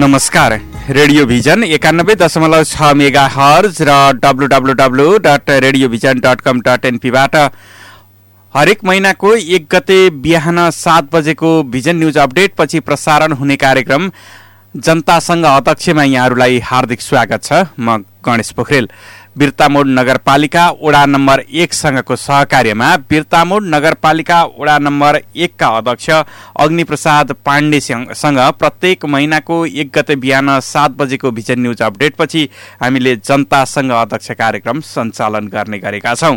नमस्कार। Radio vision 91.6 megahertz र www.radiovision.com.np बाट हरेक महिनाको 1 गते बिहान 7 बजेको भिजन न्युज अपडेट पछि प्रसारण हुने कार्यक्रम जनतासँग अध्यक्षमा यहाँहरूलाई हार्दिक स्वागत छ। म गणेश पोखरेल। बिर्तामोड नगरपालिका वडा नम्बर 1 सँगको सहकार्यमा बिर्तामोड नगरपालिका वडा नम्बर 1 का अध्यक्ष अग्निप्रसाद पाण्डेसँग प्रत्येक महिनाको 1 गते बिहान 7 बजेको भिजन न्युज अपडेट पछि हामीले जनतासँग अध्यक्ष कार्यक्रम सञ्चालन गर्ने गरेका छौं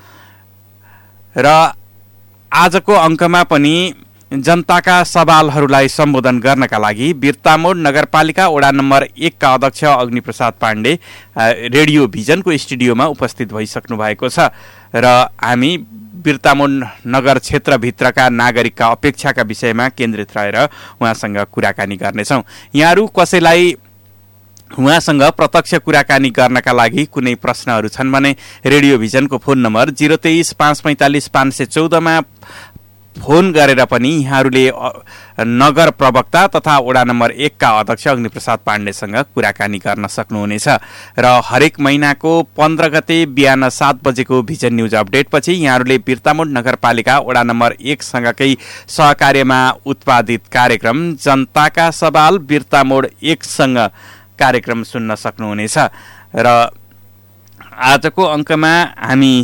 र आजको अङ्कमा पनि जनताका सवालहरूलाई सम्बोधन गर्नका लागि बिर्तामोड नगरपालिका वडा नम्बर 1 का अध्यक्ष अग्निप्रसाद पाण्डे रेडियो भिजनको स्टुडियोमा उपस्थित भइसक्नु भएको छ र हामी बिर्तामोड नगर क्षेत्रभित्रका नागरिकका अपेक्षाका विषयमा केन्द्रित रहेर उहाँसँग कुराकानी गर्नेछौँ। यहाँहरू कसैलाई उहाँसँग प्रत्यक्ष कुराकानी गर्नका लागि कुनै प्रश्नहरू छन् भने रेडियो भिजनको फोन नम्बर 023 545 514 मा फोन गरेर पनि यहाँहरूले नगर प्रवक्ता तथा वडा नम्बर 1 का अध्यक्ष अग्निप्रसाद पाण्डेसँग कुराकानी गर्न सक्नुहुनेछ र हरेक महिनाको 15 गते बिहान 7 बजेको भिजन न्युज अपडेट पछि यहाँहरूले बिर्तामोड नगरपालिका वडा नम्बर 1 सँगकै सहकार्यमा उत्पादित कार्यक्रम जनताका सवाल बिर्तामोड 1 सँग कार्यक्रम सुन्न सक्नुहुनेछ र आजको अङ्कमा हामी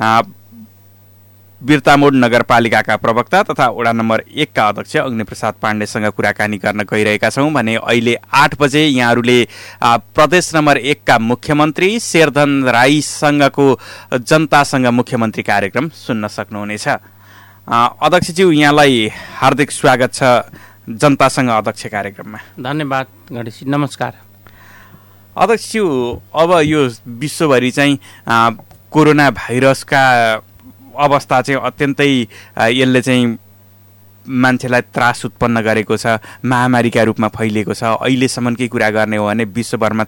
बिर्तामोड नगरपालिकाका प्रवक्ता तथा वडा नम्बर 1 का अध्यक्ष अग्निप्रसाद पाण्डेसँग कुराकानी गर्न गइरहेका छौँ भने अहिले 8 बजे यहाँहरूले प्रदेश नम्बर 1 का मुख्यमन्त्री शेरधन राईसँगको जनतासँग मुख्यमन्त्री कार्यक्रम सुन्न सक्नुहुनेछ। अध्यक्षज्यू, यहाँलाई हार्दिक स्वागत छ जनतासँग अध्यक्ष कार्यक्रममा। धन्यवाद गणेशजी, नमस्कार। अध्यक्षज्यू, अब यो विश्वभरि चाहिँ कोरोना भाइरसका अवस्था चाहिँ अत्यन्तै यसले चाहिँ मान्छेलाई त्रास उत्पन्न गरेको छ, महामारीका रूपमा फैलिएको छ। अहिलेसम्मकै कुरा गर्ने हो भने विश्वभरमा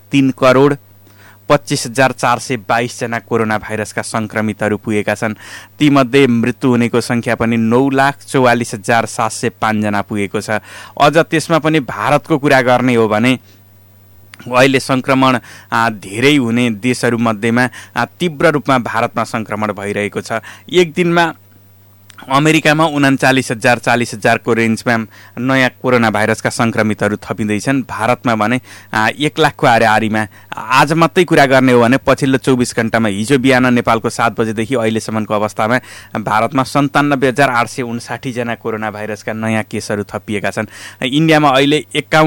3,25,422 जना कोरोना भाइरसका सङ्क्रमितहरू पुगेका छन्। तीमध्ये मृत्यु हुनेको सङ्ख्या पनि 9,44,705 जना पुगेको छ। अझ त्यसमा पनि भारतको कुरा गर्ने हो भने अहिले सङ्क्रमण धेरै हुने देशहरूमध्येमा तीव्र रूपमा भारतमा सङ्क्रमण भइरहेको छ। एक दिनमा अमेरिकामा 39,000-40,000 रेन्जमा नयाँ कोरोना भाइरसका सङ्क्रमितहरू थपिँदैछन्। भारतमा भने 1 लाखको आरीमा आज मात्रै कुरा गर्ने हो भने पछिल्लो 24 घण्टामा हिजो बिहान नेपालको 7 बजेदेखि अहिलेसम्मको अवस्थामा भारतमा 97,859 जना कोरोना भाइरसका नयाँ केसहरू थपिएका छन्। इन्डियामा अहिले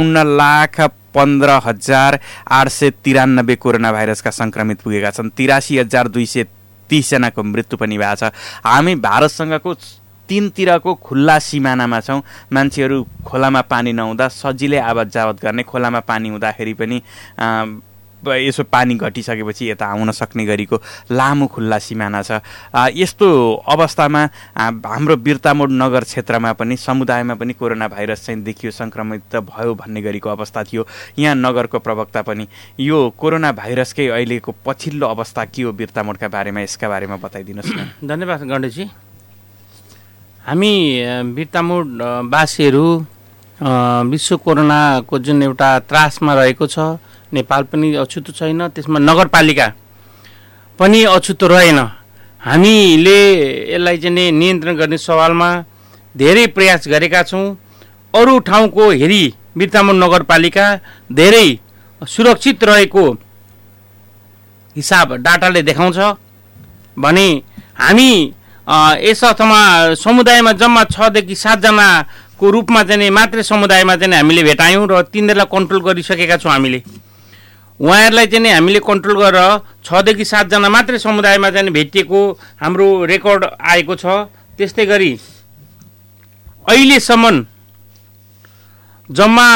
51,15,893 कोरोना भाइरसका सङ्क्रमित पुगेका छन्। 83,230 जनाको मृत्यु पनि भएको छ। हामी भारतसँगको तीनतिरको खुल्ला सिमानामा छौँ। मान्छेहरू खोलामा पानी नहुँदा सजिलै आवत जावत गर्ने, खोलामा पानी हुँदाखेरि पनि यसो पानी घटिसकेपछि यता आउन सक्ने गरीको लामो खुल्ला सिमाना छ। यस्तो अवस्थामा हाम्रो बिर्तामोड नगर क्षेत्रमा पनि समुदायमा पनि कोरोना भाइरस चाहिँ देखियो, सङ्क्रमित भयो भन्ने गरीको अवस्था थियो। यहाँ नगरको प्रवक्ता पनि यो कोरोना भाइरसकै अहिलेको पछिल्लो अवस्था के हो बिर्तामोडका बारेमा, यसका बारेमा बताइदिनुहोस् न। धन्यवाद गणेशजी। हामी बिर्तामोड वासीहरू विश्व कोरोनाको जुन एउटा त्रासमा रहेको छ, नेपाल पनि अछुतो छैन, त्यसमा नगरपालिका पनि अछुतो रहेन। हामीले यसलाई चाहिँ नियन्त्रण गर्ने सवालमा धेरै प्रयास गरेका छौँ। अरू ठाउँको हेरी बिर्तामोड नगरपालिका धेरै सुरक्षित रहेको हिसाब डाटाले देखाउँछ भने हामी यस अर्थमा समुदायमा जम्मा 6 देखि 7 जनाको रूपमा चाहिँ मात्रै समुदायमा चाहिँ हामीले भेटायौँ र तिनीहरूलाई कन्ट्रोल गरिसकेका छौँ। हामीले उहाँहरूलाई चाहिँ हामीले कन्ट्रोल गरेर 6 देखि 7 जना मात्रै समुदायमा चाहिँ भेटिएको हाम्रो रेकर्ड आएको छ। त्यस्तै गरी अहिलेसम्म जम्मा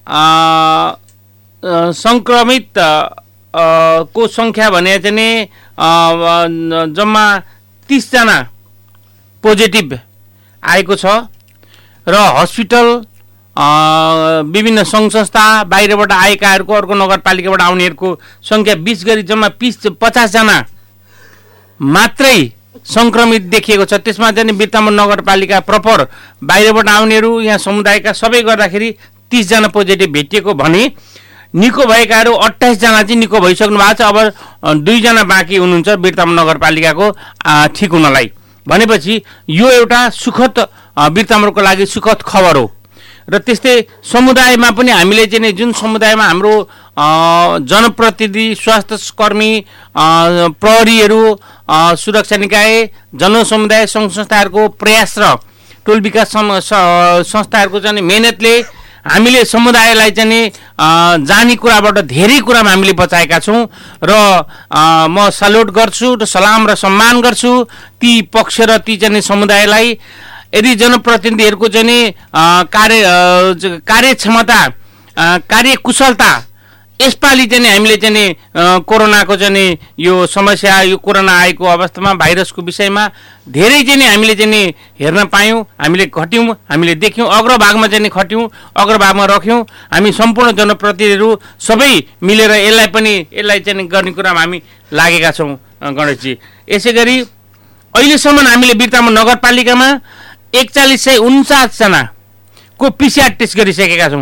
सङ्क्रमित को सङ्ख्या भने चाहिँ जम्मा 30 जना पोजिटिभ आएको छ र हस्पिटल विभिन्न सङ्घ संस्था बाहिरबाट आएकाहरूको अर्को नगरपालिकाबाट आउनेहरूको सङ्ख्या 20 गरी जम्मा 50 जना मात्रै सङ्क्रमित देखिएको छ। त्यसमा चाहिँ बिर्तामोड नगरपालिका प्रपर बाहिरबाट आउनेहरू यहाँ समुदायका सबै गर्दाखेरि 30 जना पोजिटिभ भेटिएको भने निको भएकाहरू 28 जना चाहिँ निको भइसक्नु भएको छ। अब 2 जना बाँकी हुनुहुन्छ बिरतामोड नगरपालिकाको ठिक हुनलाई। भनेपछि यो एउटा सुखद बिरतामोडको लागि सुखद खबर हो। र त्यस्तै समुदायमा पनि हामीले चाहिँ जुन समुदायमा हाम्रो जनप्रतिनिधि, स्वास्थ्य कर्मी, प्रहरीहरू, सुरक्षा निकाय, जनसमुदाय सङ्घ संस्थाहरूको प्रयास र टोल विकास संस्थाहरूको चाहिँ मेहनतले हामीले समुदायलाई चाहिँ जाने कुराबाट धेरै कुरामा हामीले बचाएका छौँ। र म सल्युट गर्छु र सलाम र सम्मान गर्छु ती पक्ष र ती चाहिँ समुदायलाई। यदि जनप्रतिनिधिहरूको चाहिँ कार्यक्षमता, कार्यकुशलता यसपालि चाहिँ हामीले चाहिँ कोरोनाको चाहिँ यो समस्या, यो कोरोना आएको अवस्थामा भाइरसको विषयमा धेरै चाहिँ हामीले चाहिँ हेर्न पायौँ, हामीले खट्यौँ, हामीले देख्यौँ, अग्रभागमा चाहिँ खट्यौँ, अग्रभागमा रख्यौँ। हामी सम्पूर्ण जनप्रतिनिधिहरू सबै मिलेर यसलाई चाहिँ गर्ने कुरामा हामी लागेका छौँ गणेशजी। यसै गरी अहिलेसम्म हामीले बिरतामोड नगरपालिकामा 4149 जनाको पिसिआर टेस्ट गरिसकेका छौँ।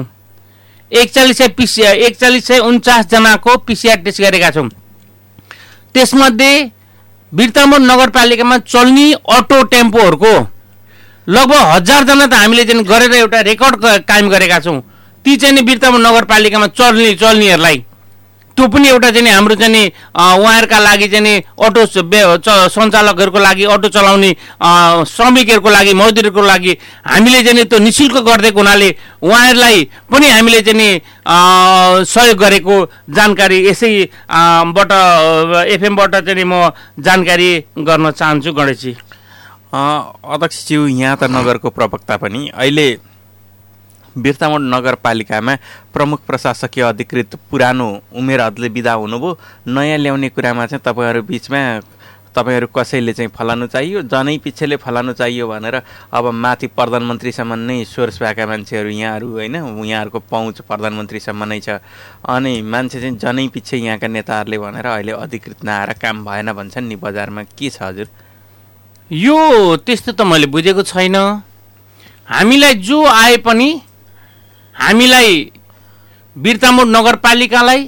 4149 जनाको पिसिआर टेस्ट गरेका छौँ। त्यसमध्ये बिरतामोड नगरपालिकामा चल्ने अटो टेम्पोहरूको लगभग 1000 जना त हामीले चाहिँ गरेर एउटा रेकर्ड कायम गरेका छौँ। ती चाहिँ बिरतामोड नगरपालिकामा चल्नेहरूलाई त्यो पनि एउटा चाहिँ हाम्रो चाहिँ उहाँहरूका लागि चाहिँ अटो सञ्चालकहरूको लागि, अटो चलाउने श्रमिकहरूको लागि, मजदुरहरूको लागि हामीले चाहिँ त्यो निःशुल्क गरिदिएको हुनाले उहाँहरूलाई पनि हामीले चाहिँ सहयोग गरेको जानकारी यसैबाट एफएमबाट चाहिँ म जानकारी गर्न चाहन्छु गणेशजी। अध्यक्षज्यू, यहाँ त नगरको प्रवक्ता पनि अहिले बिरतामोड नगरपालिकामा प्रमुख प्रशासकीय अधिकृत पुरानो उमेर हदले बिदा हुनुभयो। नयाँ ल्याउने कुरामा चाहिँ तपाईँहरू कसैले चाहिँ फलानु चाहियो, जनै पिच्छेले फलानु चाहियो भनेर अब माथि प्रधानमन्त्रीसम्म नै सोर्स भएका मान्छेहरू यहाँहरू होइन, यहाँहरूको पहुँच प्रधानमन्त्रीसम्म नै छ। अनि मान्छे चाहिँ जनै पछि यहाँका नेताहरूले भनेर अहिले अधिकृत नआएर काम भएन भन्छन् नि बजारमा, के छ हजुर? यो त्यस्तो त मैले बुझेको छैन। हामीलाई जो आए पनि हामीलाई बिरतामोड नगरपालिकालाई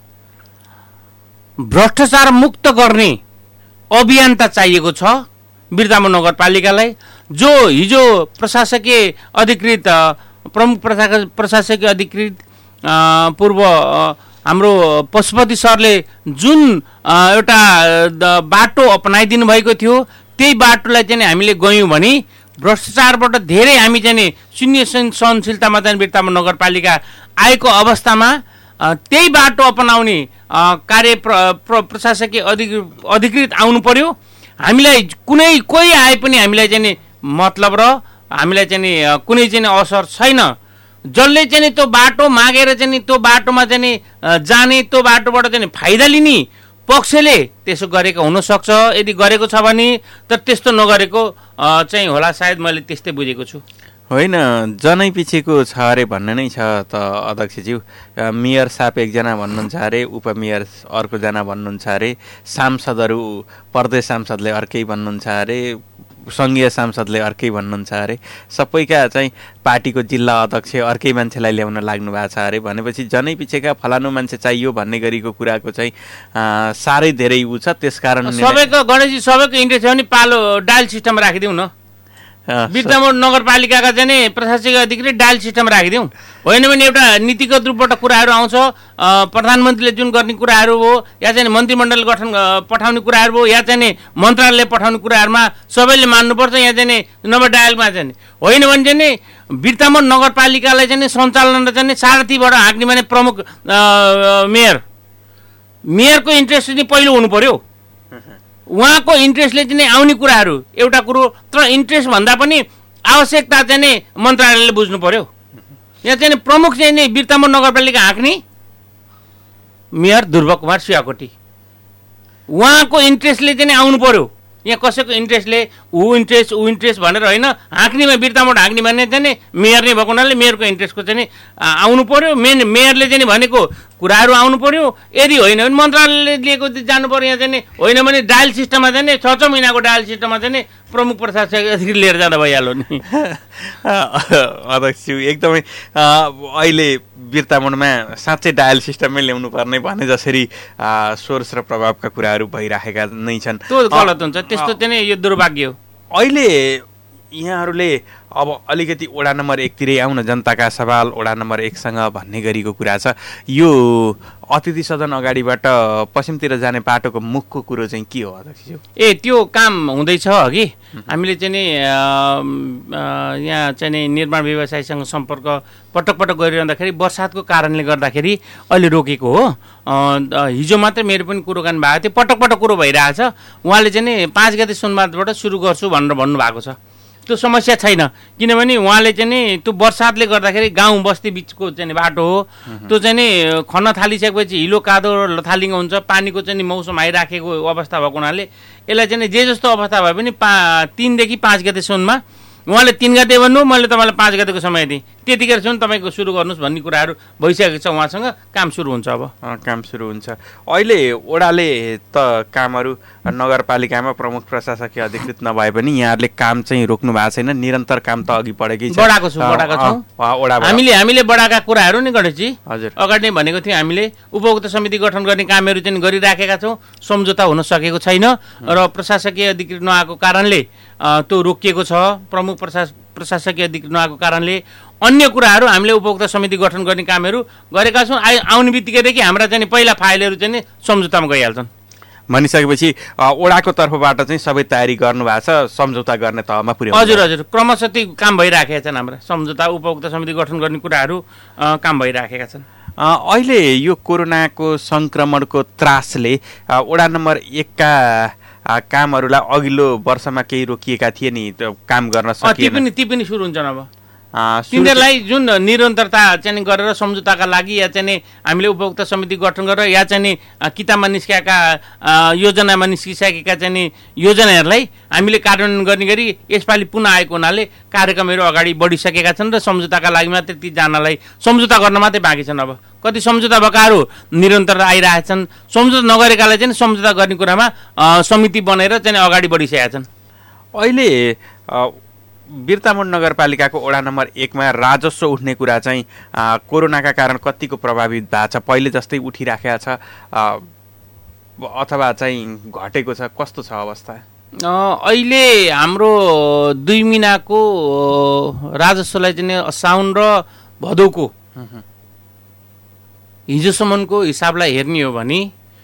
भ्रष्टाचार मुक्त गर्ने अभियन्ता चाहिएको छ। बिरतामोड नगरपालिकालाई जो हिजो प्रशासकीय अधिकृत, प्रमुख प्रशासकीय अधिकृत पूर्व हाम्रो पशुपति सरले जुन एउटा बाटो अपनाइदिनु भएको थियो, त्यही बाटोलाई चाहिँ हामीले गयौँ भने भ्रष्टाचारबाट धेरै हामी चाहिँ शून्य सहनशीलतामा चाहिँ बिरतामोड नगरपालिका आएको अवस्थामा त्यही बाटो अपनाउने कार्य प्रशासकीय अधिकृत आउनु पर्यो। हामीलाई कोही आए पनि हामीलाई चाहिँ मतलब र हामीलाई चाहिँ कुनै चाहिँ असर छैन। जसले चाहिँ त्यो बाटो मागेर चाहिँ त्यो बाटोमा चाहिँ जाने, त्यो बाटोबाट चाहिँ फाइदा लिने पक्षले त्यसो गरेको हुनसक्छ, यदि गरेको छ भने। तर त्यस्तो नगरेको चाहिँ होला सायद, मैले त्यस्तै बुझेको छु। होइन, जनै पछिको छ अरे भन्ने नै छ त अध्यक्षज्यू। मेयर साहब एकजना भन्नुहुन्छ अरे, उपमेयर अर्कोजना भन्नुहुन्छ अरे, सांसदहरू प्रदेश सांसदले अर्कै भन्नुहुन्छ अरे, सङ्घीय सांसदले अर्कै भन्नुहुन्छ अरे, सबैका चाहिँ पार्टीको जिल्ला अध्यक्ष अर्कै मान्छेलाई ल्याउन लाग्नु भएको छ अरे। भनेपछि जनै पछिका फलानु मान्छे चाहियो भन्ने गरेको कुराको चाहिँ साह्रै धेरै उ छ। त्यसकारण सबैको गणेशजी सबैको इन्ट्रेस्ट छ भने पालो डायल सिस्टम राखिदिउँ न। बिरतामोड नगरपालिकाका चाहिँ प्रशासकीय अधिकृत डायल सिस्टम राखिदिउँ। होइन भने एउटा नीतिगत रूपबाट कुराहरू आउँछ, प्रधानमन्त्रीले जुन गर्ने कुराहरू हो, या चाहिँ मन्त्रीमण्डल गठन पठाउने कुराहरू हो, या चाहिँ मन्त्रालयले पठाउने कुराहरूमा सबैले मान्नुपर्छ। यहाँ चाहिँ नम्बर डायलमा चाहिँ होइन भने चाहिँ बिरतामोड नगरपालिकालाई चाहिँ सञ्चालन चाहिँ सारथीबाट हाँक्ने भने प्रमुख मेयरको इन्ट्रेस्ट चाहिँ पहिलो हुनु पर्यो। उहाँको इन्ट्रेस्टले चाहिँ आउने कुराहरू एउटा कुरो, तर इन्ट्रेस्ट भन्दा पनि आवश्यकता चाहिँ मन्त्रालयले बुझ्नु पर्यो। यहाँ चाहिँ प्रमुख चाहिँ बिरतामोड नगरपालिका हाँक्ने मेयर ध्रुव कुमार शिवाकोटी, उहाँको इन्ट्रेस्टले चाहिँ आउनु पर्यो। यहाँ कसैको इन्ट्रेस्टले ऊ इन्ट्रेस्ट भनेर होइन, हाँक्नेमा बिरतामोड हाँक्ने भन्ने चाहिँ मेयर नै भएको हुनाले मेयरको इन्ट्रेस्टको चाहिँ आउनु पर्यो। मेयरले चाहिँ भनेको कुराहरू आउनु पर्यो। यदि होइन भने मन्त्रालयले लिएको जानु पर्यो। यहाँ चाहिँ होइन भने डायल सिस्टममा चाहिँ 6 महिनाको डायल सिस्टममा चाहिँ प्रमुख प्रशासक अधिकारी लिएर जाँदा भइहाल्यो नि। अध्यक्ष एकदमै अहिले बिर्तामोडमा साँच्चै डायल सिस्टममै ल्याउनु पर्ने भने जसरी सोर्स र प्रभावका कुराहरू भइराखेका नै छन्, त्यो गलत हुन्छ। त्यस्तो चाहिँ यो दुर्भाग्य हो। अहिले यहाँहरूले अब अलिकति वडा नम्बर 1 तिरै आउन, जनताका सवाल वडा नम्बर 1 सँग भन्ने गरीको कुरा छ। यो अतिथि सदन अगाडिबाट पश्चिमतिर जाने बाटोको मुखको कुरो चाहिँ के हो अध्यक्षज्यू? त्यो काम हुँदैछ अघि। हामीले चाहिँ नि यहाँ चाहिँ नि निर्माण व्यवसायीसँग सम्पर्क पटक पटक गरिरहँदाखेरि वर्षातको कारणले गर्दाखेरि अहिले रोकेको हो। हिजो मात्रै मेरो पनि कुरोकानी भएको थियो, पटक पटक कुरो भइरहेछ। उहाँले चाहिँ नि 5 गते सोमबारबाट सुरु गर्छु भनेर भन्नुभएको छ। त्यो समस्या छैन, किनभने उहाँले चाहिँ नि त्यो वर्षातले गर्दाखेरि गाउँ बस्ती बिचको चाहिँ बाटो हो। त्यो चाहिँ नि खन्न थालिसकेपछि हिलो कादो लथालिङ्ग हुन्छ। पानीको चाहिँ नि मौसम आइराखेको अवस्था भएको हुनाले यसलाई चाहिँ जे जस्तो अवस्था भए पनि 3 देखि 5 गतेसम्ममा उहाँले 3 गते भन्नु, मैले तपाईँलाई 5 गतेको समय दिएँ, त्यतिखेरसम्म तपाईँको सुरु गर्नुहोस् भन्ने कुराहरू भइसकेको छ। उहाँसँग काम सुरु हुन्छ। अब काम सुरु हुन्छ। अहिले ओडाले त कामहरू नगरपालिकामा प्रमुख प्रशासकीय अधिकृत नभए पनि यहाँहरूले काम चाहिँ रोक्नु भएको छैन, निरन्तर काम त अघि बढेकै छ। बढाएको छौँ। हामीले बढाएका कुराहरू नै गरेपछि हजुर अगाडि नै भनेको थियौँ। हामीले उपभोक्ता समिति गठन गर्ने कामहरू चाहिँ गरिराखेका छौँ। सम्झौता हुन सकेको छैन र प्रशासकीय अधिकृत नआएको कारणले त्यो रोकिएको छ। प्रमुख प्रशासकीय अधिकृत नआएको कारणले अन्य कुराहरू हामीले उपभोक्ता समिति गठन गर्ने कामहरू गरेका छौँ। आउने बित्तिकैदेखि हाम्रा चाहिँ पहिला फाइलहरू चाहिँ सम्झौतामा गइहाल्छन्। भनिसकेपछि ओडाको तर्फबाट चाहिँ सबै तयारी गर्नु भएको छ, सम्झौता गर्ने तहमा पुर्याउनु? हजुर क्रमशः ती काम भइराखेका छन्। हाम्रा सम्झौता उपभोक्ता समिति गठन गर्ने कुराहरू काम भइराखेका छन्। अहिले यो कोरोनाको सङ्क्रमणको त्रासले वडा नम्बर 1 का कामहरूलाई अघिल्लो वर्षमा केही रोकिएका थिए नि, काम गर्न सकिएन। ती पनि सुरु हुन्छन्। अब तिनीहरूलाई जुन निरन्तरता चाहिँ गरेर सम्झौताका लागि या चाहिँ हामीले उपभोक्ता समिति गठन गरेर या चाहिँ किताबमा निस्केका योजनामा निस्किसकेका चाहिँ योजनाहरूलाई हामीले कार्यान्वयन गर्ने गरी यसपालि पुनः आएको हुनाले कार्यक्रमहरू अगाडि बढिसकेका छन् र सम्झौताका लागि मात्रै ती जानलाई सम्झौता गर्न मात्रै बाँकी छन्। अब कति सम्झौता भएकाहरू निरन्तर आइरहेछन्, सम्झौता नगरेकालाई चाहिँ सम्झौता गर्ने कुरामा समिति बनेर चाहिँ अगाडि बढिसकेका छन्। अहिले बिर्तामोड नगरपालिकाको वडा नम्बर 1 मा राजस्व उठ्ने कुरा चाहिँ कोरोनाका कारण कतिको प्रभावित भएको छ? पहिले जस्तै उठिराखेको छ अथवा चाहिँ घटेको छ? कस्तो छ अवस्था? अहिले हाम्रो 2 महिनाको राजस्वलाई चाहिँ साउन र भदौको हिजोसम्मको हिसाबलाई हेर्ने हो भने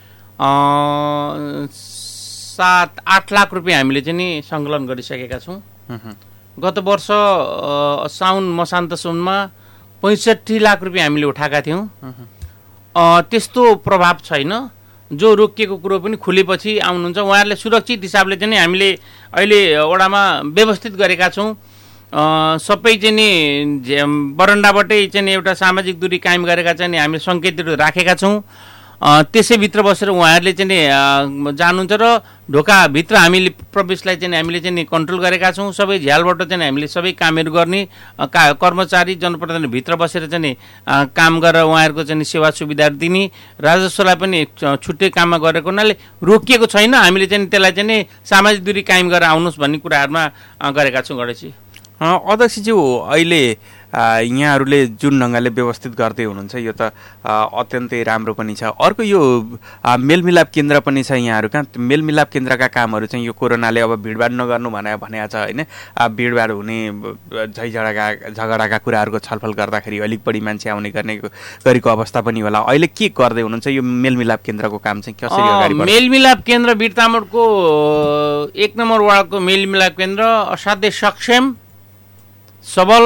7-8 लाख रुपियाँ हामीले चाहिँ सङ्कलन गरिसकेका छौँ। गत वर्ष साउन मसान्तसम्ममा 65 लाख रुपियाँ हामीले उठाएका थियौँ। त्यस्तो प्रभाव छैन। जो रोकिएको कुरो पनि खुलेपछि आउनुहुन्छ। उहाँहरूले सुरक्षित हिसाबले चाहिँ हामीले अहिले वडामा व्यवस्थित गरेका छौँ। सबै चाहिँ नि बरन्डाबाटै चाहिँ एउटा सामाजिक दूरी कायम गरेका चाहिँ हामीले सङ्केतहरू राखेका छौँ। त्यसैभित्र बसेर उहाँहरूले चाहिँ जानुहुन्छ र ढोकाभित्र हामीले प्रवेशलाई चाहिँ हामीले चाहिँ कन्ट्रोल गरेका छौँ। सबै झ्यालबाट चाहिँ हामीले सबै कामहरू गर्ने कर्मचारी जनप्रतिनिधिभित्र बसेर चाहिँ काम गरेर उहाँहरूको चाहिँ सेवा सुविधाहरू दिने, राजस्वलाई पनि छुट्टै काममा गरेको हुनाले रोकिएको छैन। हामीले चाहिँ त्यसलाई चाहिँ सामाजिक दूरी कायम गरेर आउनुहोस् भन्ने कुराहरूमा गरेका छौँ। गणेशजी अध्यक्षज्यू, अहिले यहाँहरूले जुन ढङ्गले व्यवस्थित गर्दै हुनुहुन्छ यो त अत्यन्तै राम्रो पनि छ। अर्को यो मेलमिलाप केन्द्र पनि छ यहाँहरू कहाँ। मेलमिलाप केन्द्रका कामहरू चाहिँ यो कोरोनाले अब भिडभाड नगर्नु भनेको छ होइन, भिडभाड हुने झगडाका कुराहरूको छलफल गर्दाखेरि अलिक बढी मान्छे आउने गरेको अवस्था पनि होला। अहिले के गर्दै हुनुहुन्छ? यो मेलमिलाप केन्द्रको काम चाहिँ कसरी अगाडि बढ्छ? मेलमिलाप केन्द्र बिर्तामोडको 1 नम्बर वार्डको मेलमिलाप केन्द्र असाध्यै सक्षम, सबल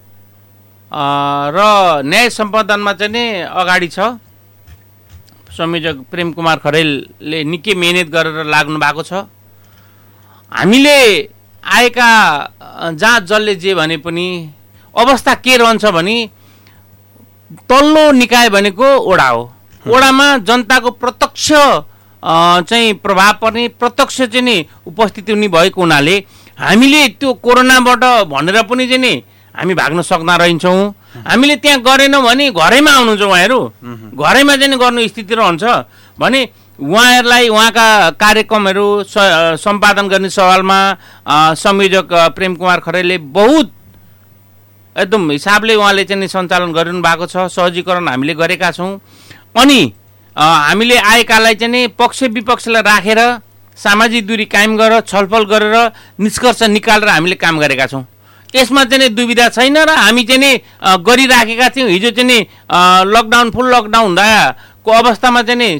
र न्याय सम्पादनमा चाहिँ नि अगाडि छ। संयोजक प्रेम कुमार खरेलले निकै मेहनत गरेर लाग्नु भएको छ। हामीले आएका जहाँ जसले जे भने पनि अवस्था के रहन्छ भने तल्लो निकाय भनेको वडा हो। वडामा जनताको प्रत्यक्ष चाहिँ प्रभाव पर्ने, प्रत्यक्ष चाहिँ नि उपस्थिति हुने भएको हुनाले हामीले त्यो कोरोनाबाट भनेर पनि चाहिँ नि हामी भाग्न सक्दा रहन्छौँ। हामीले त्यहाँ गरेनौँ भने घरैमा आउनुहुन्छ उहाँहरू, घरैमा चाहिँ गर्नु स्थिति रहन्छ भने उहाँहरूलाई उहाँका कार्यक्रमहरू सम्पादन गर्ने सवालमा संयोजक प्रेम कुमार खरेलले बहुत एकदम हिसाबले उहाँले चाहिँ सञ्चालन गरिरहनु भएको छ। सहजीकरण हामीले गरेका छौँ अनि हामीले आएकालाई चाहिँ पक्ष विपक्षलाई राखेर सामाजिक दूरी कायम गरेर छलफल गरेर निष्कर्ष निकालेर हामीले काम गरेका छौँ। यसमा चाहिँ दुविधा छैन र हामी चाहिँ गरिराखेका थियौँ। हिजो चाहिँ लकडाउन फुल लकडाउन हुँदाको अवस्थामा चाहिँ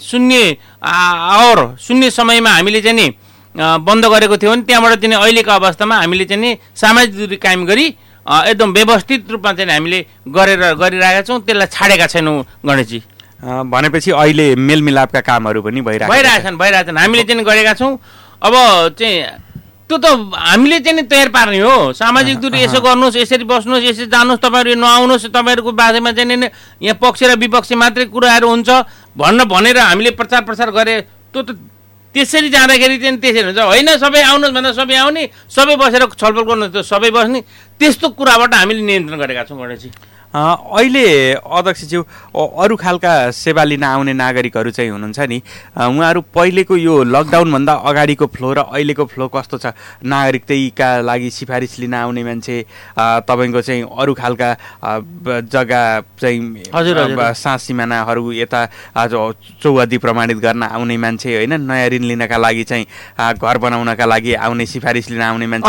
शून्य समयमा हामीले चाहिँ बन्द गरेको थियौँ भने त्यहाँबाट चाहिँ अहिलेको अवस्थामा हामीले चाहिँ सामाजिक दूरी कायम गरी एकदम व्यवस्थित रूपमा चाहिँ हामीले गरिरहेका छौँ। त्यसलाई छाडेका छैनौँ गणेशजी। भनेपछि अहिले मेलमिलापका कामहरू पनि भइरहेछन् हामीले चाहिँ गरेका छौँ। अब चाहिँ त्यो त हामीले चाहिँ तयार पार्ने हो। सामाजिक दूरी यसो गर्नुहोस्, यसरी बस्नुहोस्, यसरी जानुहोस्, तपाईँहरू नआउनुहोस्, तपाईँहरूको बारेमा चाहिँ यहाँ पक्ष र विपक्ष मात्रै कुराहरू हुन्छ भनेर हामीले प्रचार गरे। त्यो त त्यसरी जाँदाखेरि चाहिँ त्यसरी हुन्छ होइन। सबै आउनुहोस् भन्दा सबै आउने, सबै बसेर छलफल गर्नुहोस् त सबै बस्ने, त्यस्तो कुराबाट हामीले नियन्त्रण गरेका छौँ गणेशजी। अहिले अध्यक्षज्यू अरू खालका सेवा लिन आउने नागरिकहरू चाहिँ हुनुहुन्छ नि, उहाँहरू पहिलेको यो लकडाउनभन्दा अगाडिको फ्लो र अहिलेको फ्लो कस्तो छ? नागरिकताका लागि सिफारिस लिन आउने मान्छे, तपाईँको चाहिँ अरू खालका जग्गा चाहिँ साँझ सिमानाहरू यता चौहदी प्रमाणित गर्न आउने मान्छे होइन, नयाँ ऋण लिनका लागि चाहिँ घर बनाउनका लागि आउने सिफारिस लिन आउने मान्छे,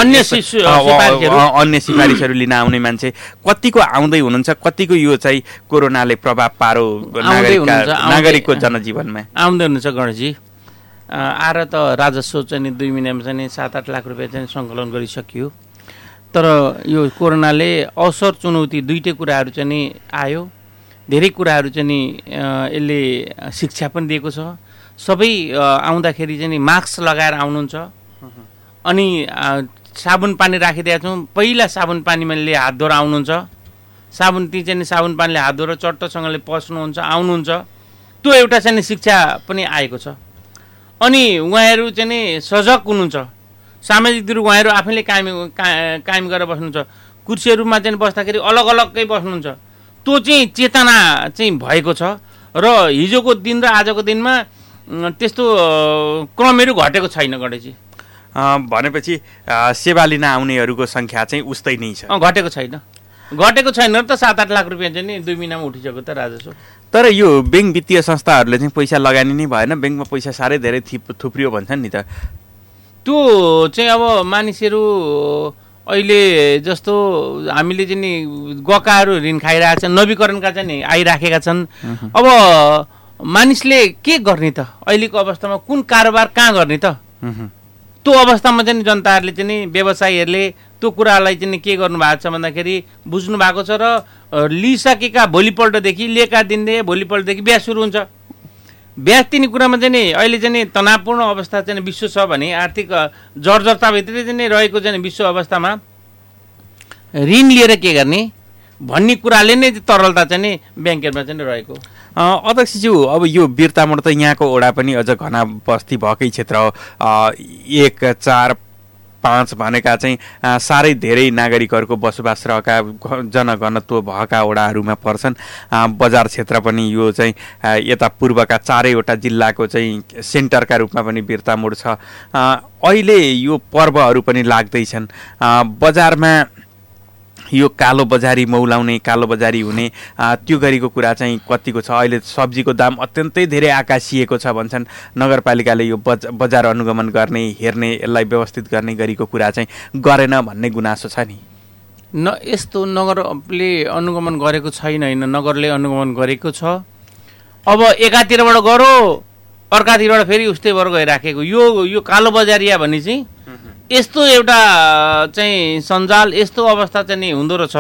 अन्य सिफारिसहरू लिन आउने मान्छे कतिको आउँदै हुनुहुन्छ? कतिको यो चाहिँ कोरोनाले प्रभाव पारो नागरिकको जनजीवनमा? आउँदै हुनुहुन्छ गणेशजी। आएर त राजस्व चाहिँ 2 महिनामा चाहिँ 7-8 लाख रुपियाँ चाहिँ सङ्कलन गरिसकियो। तर यो कोरोनाले अवसर चुनौती दुईटै कुराहरू चाहिँ आयो। धेरै कुराहरू चाहिँ यसले शिक्षा पनि दिएको छ। सबै आउँदाखेरि चाहिँ मास्क लगाएर आउनुहुन्छ अनि साबुन पानी राखिदिएका छौँ। पहिला साबुन पानीमा हात धोएर आउनुहुन्छ, ती चाहिँ साबुन पानीले हात धोएर चट्टसँगले पस्नुहुन्छ, आउनुहुन्छ। त्यो एउटा चाहिँ शिक्षा पनि आएको छ। अनि उहाँहरू चाहिँ सजग हुनुहुन्छ। सामाजिक दूरी उहाँहरू आफैले कायम गरेर बस्नुहुन्छ। कुर्सीहरूमा चाहिँ बस्दाखेरि अलग अलगै बस्नुहुन्छ। त्यो चाहिँ चेतना चाहिँ भएको छ र हिजोको दिन र आजको दिनमा त्यस्तो क्रमहरू घटेको छैन गणेशजी। भनेपछि सेवा लिन आउनेहरूको सङ्ख्या चाहिँ उस्तै नै छ, घटेको छैन र त 7-8 लाख रुपियाँ चाहिँ 2 महिनामा उठिसक्यो त राजस्व। तर यो ब्याङ्क वित्तीय संस्थाहरूले चाहिँ पैसा लगानी नै भएन, ब्याङ्कमा पैसा साह्रै धेरै थुप्रियो भन्छन् नि त। त्यो चाहिँ अब मानिसहरू अहिले जस्तो हामीले चाहिँ गकाहरू ऋण खाइरहेका छन्, नवीकरणका चाहिँ आइराखेका छन्। अब मानिसले के गर्ने त? अहिलेको अवस्थामा कुन कारोबार कहाँ गर्ने त? त्यो अवस्थामा चाहिँ जनताहरूले चाहिँ व्यवसायीहरूले त्यो कुरालाई चाहिँ के गर्नुभएको छ भन्दाखेरि बुझ्नु भएको छ र लिइसकेका भोलिपल्टदेखि लिएका दिनदेखि भोलिपल्टदेखि ब्याज सुरु हुन्छ। ब्याज तिर्ने कुरामा चाहिँ अहिले चाहिँ तनावपूर्ण अवस्था चाहिँ विश्व छ भने आर्थिक जर्जरताभित्रै चाहिँ रहेको चाहिँ विश्व अवस्थामा ऋण लिएर के गर्ने भन्ने कुराले नै तरलता चाहिँ ब्याङ्कहरूमा चाहिँ रहेको। अध्यक्षज्यू, अब यो बिर्तामोड त यहाँको ओडा पनि अझ घना बस्ती भएकै क्षेत्र हो। 1, 4, 5 भनेका चाहिँ साह्रै धेरै नागरिकहरूको बसोबास रहेका जनघनत्व भएका ओडाहरूमा पर्छन्। बजार क्षेत्र पनि यो चाहिँ यता पूर्वका 4वटा जिल्लाको चाहिँ सेन्टरका रूपमा पनि बिर्तामोड छ। अहिले यो पर्वहरू पनि लाग्दैछन्। बजारमा यो कालो बजारी मौलाउने, कालो बजारी हुने त्यो गरेको कुरा चाहिँ कतिको छ? अहिले सब्जीको दाम अत्यन्तै धेरै आकाशिएको छ भन्छन्। नगरपालिकाले यो बजार अनुगमन गर्ने, हेर्ने, यसलाई व्यवस्थित गर्ने गरेको कुरा चाहिँ गरेन भन्ने गुनासो छ नि। यस्तो नगरले अनुगमन गरेको छैन, होइन, नगरले अनुगमन गरेको छ। अब एकातिरबाट गरो, अर्कातिरबाट फेरि उस्तै भएर गइराखेको यो कालो बजारिया भन्ने चाहिँ यस्तो एउटा चाहिँ सञ्जाल, यस्तो अवस्था चाहिँ हुँदो रहेछ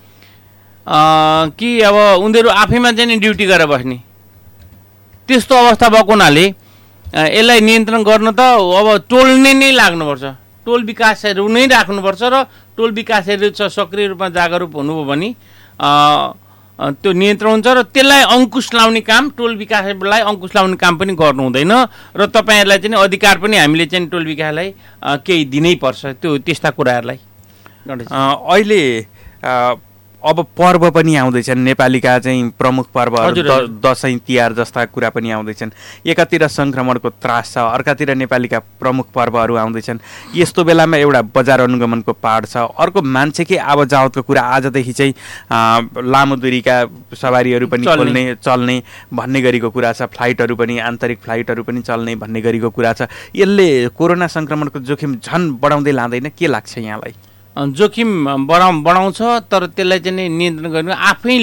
कि अब उनीहरू आफैमा चाहिँ ड्युटी गरेर बस्ने त्यस्तो अवस्था भएको हुनाले यसलाई नियन्त्रण गर्न त अब टोलले नै लाग्नुपर्छ। टोल विकासहरू नै राख्नुपर्छ र टोल विकासहरू सक्रिय रूपमा जागरुक हुनुभयो भने त्यो नियन्त्रण हुन्छ र त्यसलाई अङ्कुश लाउने काम, टोल विकासलाई अङ्कुश लाउने काम पनि गर्नु हुँदैन र तपाईँहरूलाई चाहिँ अधिकार पनि हामीले चाहिँ टोल विकासलाई केही दिनै पर्छ। त्यो त्यस्ता कुराहरूलाई अहिले अब पर्व पनि आउँदैछन्, नेपालीका चाहिँ प्रमुख पर्वहरू दसैँ तिहार जस्ता कुरा पनि आउँदैछन्। एकातिर सङ्क्रमणको त्रास छ, अर्कातिर नेपालीका प्रमुख पर्वहरू आउँदैछन्। यस्तो बेलामा एउटा बजार अनुगमनको पाड छ, अर्को मान्छेकै आवत जावतको कुरा। आजदेखि चाहिँ लामो दूरीका सवारीहरू पनि चल्ने भन्ने गरेको कुरा छ, फ्लाइटहरू पनि आन्तरिक फ्लाइटहरू पनि चल्ने भन्ने गरेको कुरा छ। यसले कोरोना सङ्क्रमणको जोखिम झन् बढाउँदै लाँदैन, के लाग्छ यहाँलाई? जोखिम बढाउँछ, तर त्यसलाई चाहिँ नियन्त्रण गर्नु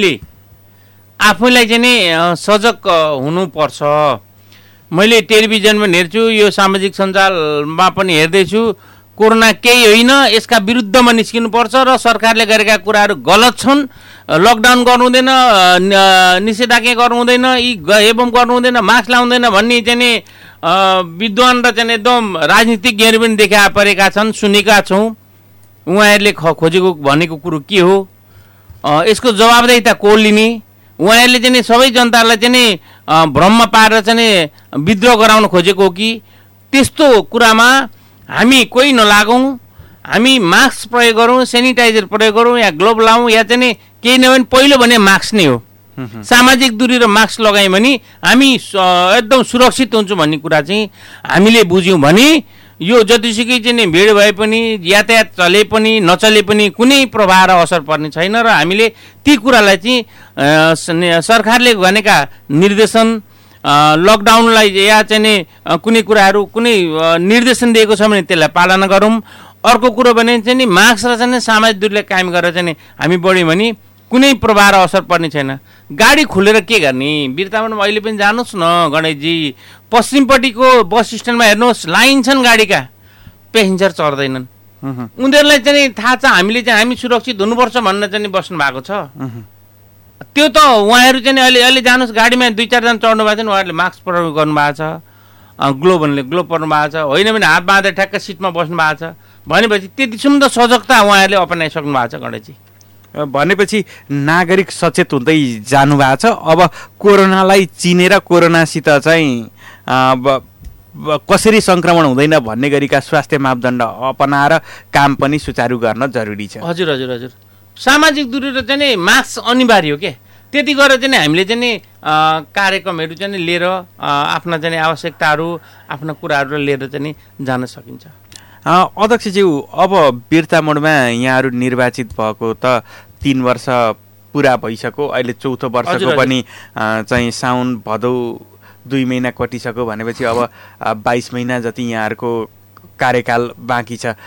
आफैलाई चाहिँ सजग हुनुपर्छ। मैले टेलिभिजनमा हेर्छु, यो सामाजिक सञ्जालमा पनि हेर्दैछु, कोरोना केही होइन, यसका विरुद्धमा निस्किनुपर्छ र सरकारले गरेका कुराहरू गलत छन्। लकडाउन गर्नु हुँदैन, निषेधाज्ञा गर्नु हुँदैन, यी एवं गर्नु हुँदैन, मास्क लाउँदैन भन्ने चाहिँ विद्वान र चाहिँ एकदम राजनीतिज्ञहरू पनि देखा परेका छन्, सुनेका छौँ। उहाँहरूले खोजेको भनेको कुरो के हो, यसको जवाबदेही को लिने? उहाँहरूले चाहिँ सबै जनतालाई चाहिँ भ्रममा पारेर चाहिँ विद्रोह गराउन खोजेको हो कि? त्यस्तो कुरामा हामी कोही नलागौँ, हामी मास्क प्रयोग गरौँ, सेनिटाइजर प्रयोग गरौँ, या ग्लोभ लाउँ, या चाहिँ केही नभए पहिलो भने मास्क नै हो। सामाजिक दूरी र मास्क लगायौँ भने हामी एकदम सुरक्षित हुन्छौँ भन्ने कुरा चाहिँ हामीले बुझ्यौँ भने यो जतिसुकै चाहिँ भिड भए पनि, यातायात चले पनि नचले पनि कुनै प्रभाव र असर पर्ने छैन। र हामीले ती कुरालाई चाहिँ सरकारले भनेका निर्देशन, लकडाउनलाई या चाहिँ कुनै कुराहरू कुनै निर्देशन दिएको छ भने त्यसलाई पालना गरौँ। अर्को कुरो भने चाहिँ मास्क र चाहिँ सामाजिक दूरीलाई कायम गरेर चाहिँ हामी बढ्यौँ भने कुनै प्रभाव र असर पर्ने छैन। गाडी खोलेर के गर्ने? वीरतामाडमा अहिले पनि जानुहोस् न गणेशजी, पश्चिमपट्टिको बस स्ट्यान्डमा हेर्नुहोस्, लाइन छन् गाडीका, पेसेन्जर चढ्दैनन्। उनीहरूलाई चाहिँ थाहा छ हामीले चाहिँ हामी सुरक्षित हुनुपर्छ भनेर चाहिँ बस्नु भएको छ। त्यो त उहाँहरू चाहिँ अहिले जानुहोस्, गाडीमा 2-4 जना चढ्नु भएको छ, उहाँहरूले मास्क प्रयोग गर्नुभएको छ, ग्लोभ पर्नु भएको छ, होइन भने हात बाँधेर ठ्याक्क सिटमा बस्नु भएको छ। भनेपछि त्यतिसम्म त सजगता उहाँहरूले अपनाइसक्नु भएको छ गणेशजी। भनेपछि नागरिक सचेत हुँदै जानुभएको छ। अब कोरोनालाई चिनेर कोरोनासित चाहिँ कसरी सङ्क्रमण हुँदैन भन्ने गरीका स्वास्थ्य मापदण्ड अपनाएर काम पनि सुचारू गर्न जरुरी छ। हजुर हजुर हजुर, सामाजिक दूरी र चाहिँ मास्क अनिवार्य हो के। त्यति गरेर चाहिँ हामीले चाहिँ कार्यक्रमहरू चाहिँ लिएर आफ्ना चाहिँ आवश्यकताहरू, आफ्ना कुराहरू लिएर चाहिँ जान सकिन्छ। अध्यक्षज्यू, अब वीरतामोडमा यहाँहरू निर्वाचित भएको त 3 वर्ष पुरा भइसक्यो, अहिले 4थो वर्षको पनि चाहिँ साउन भदौ 2 महिना कटिसक्यो भनेपछि अब 22 महिना जति यहाँहरूको कार्यकाल बाँकी छ।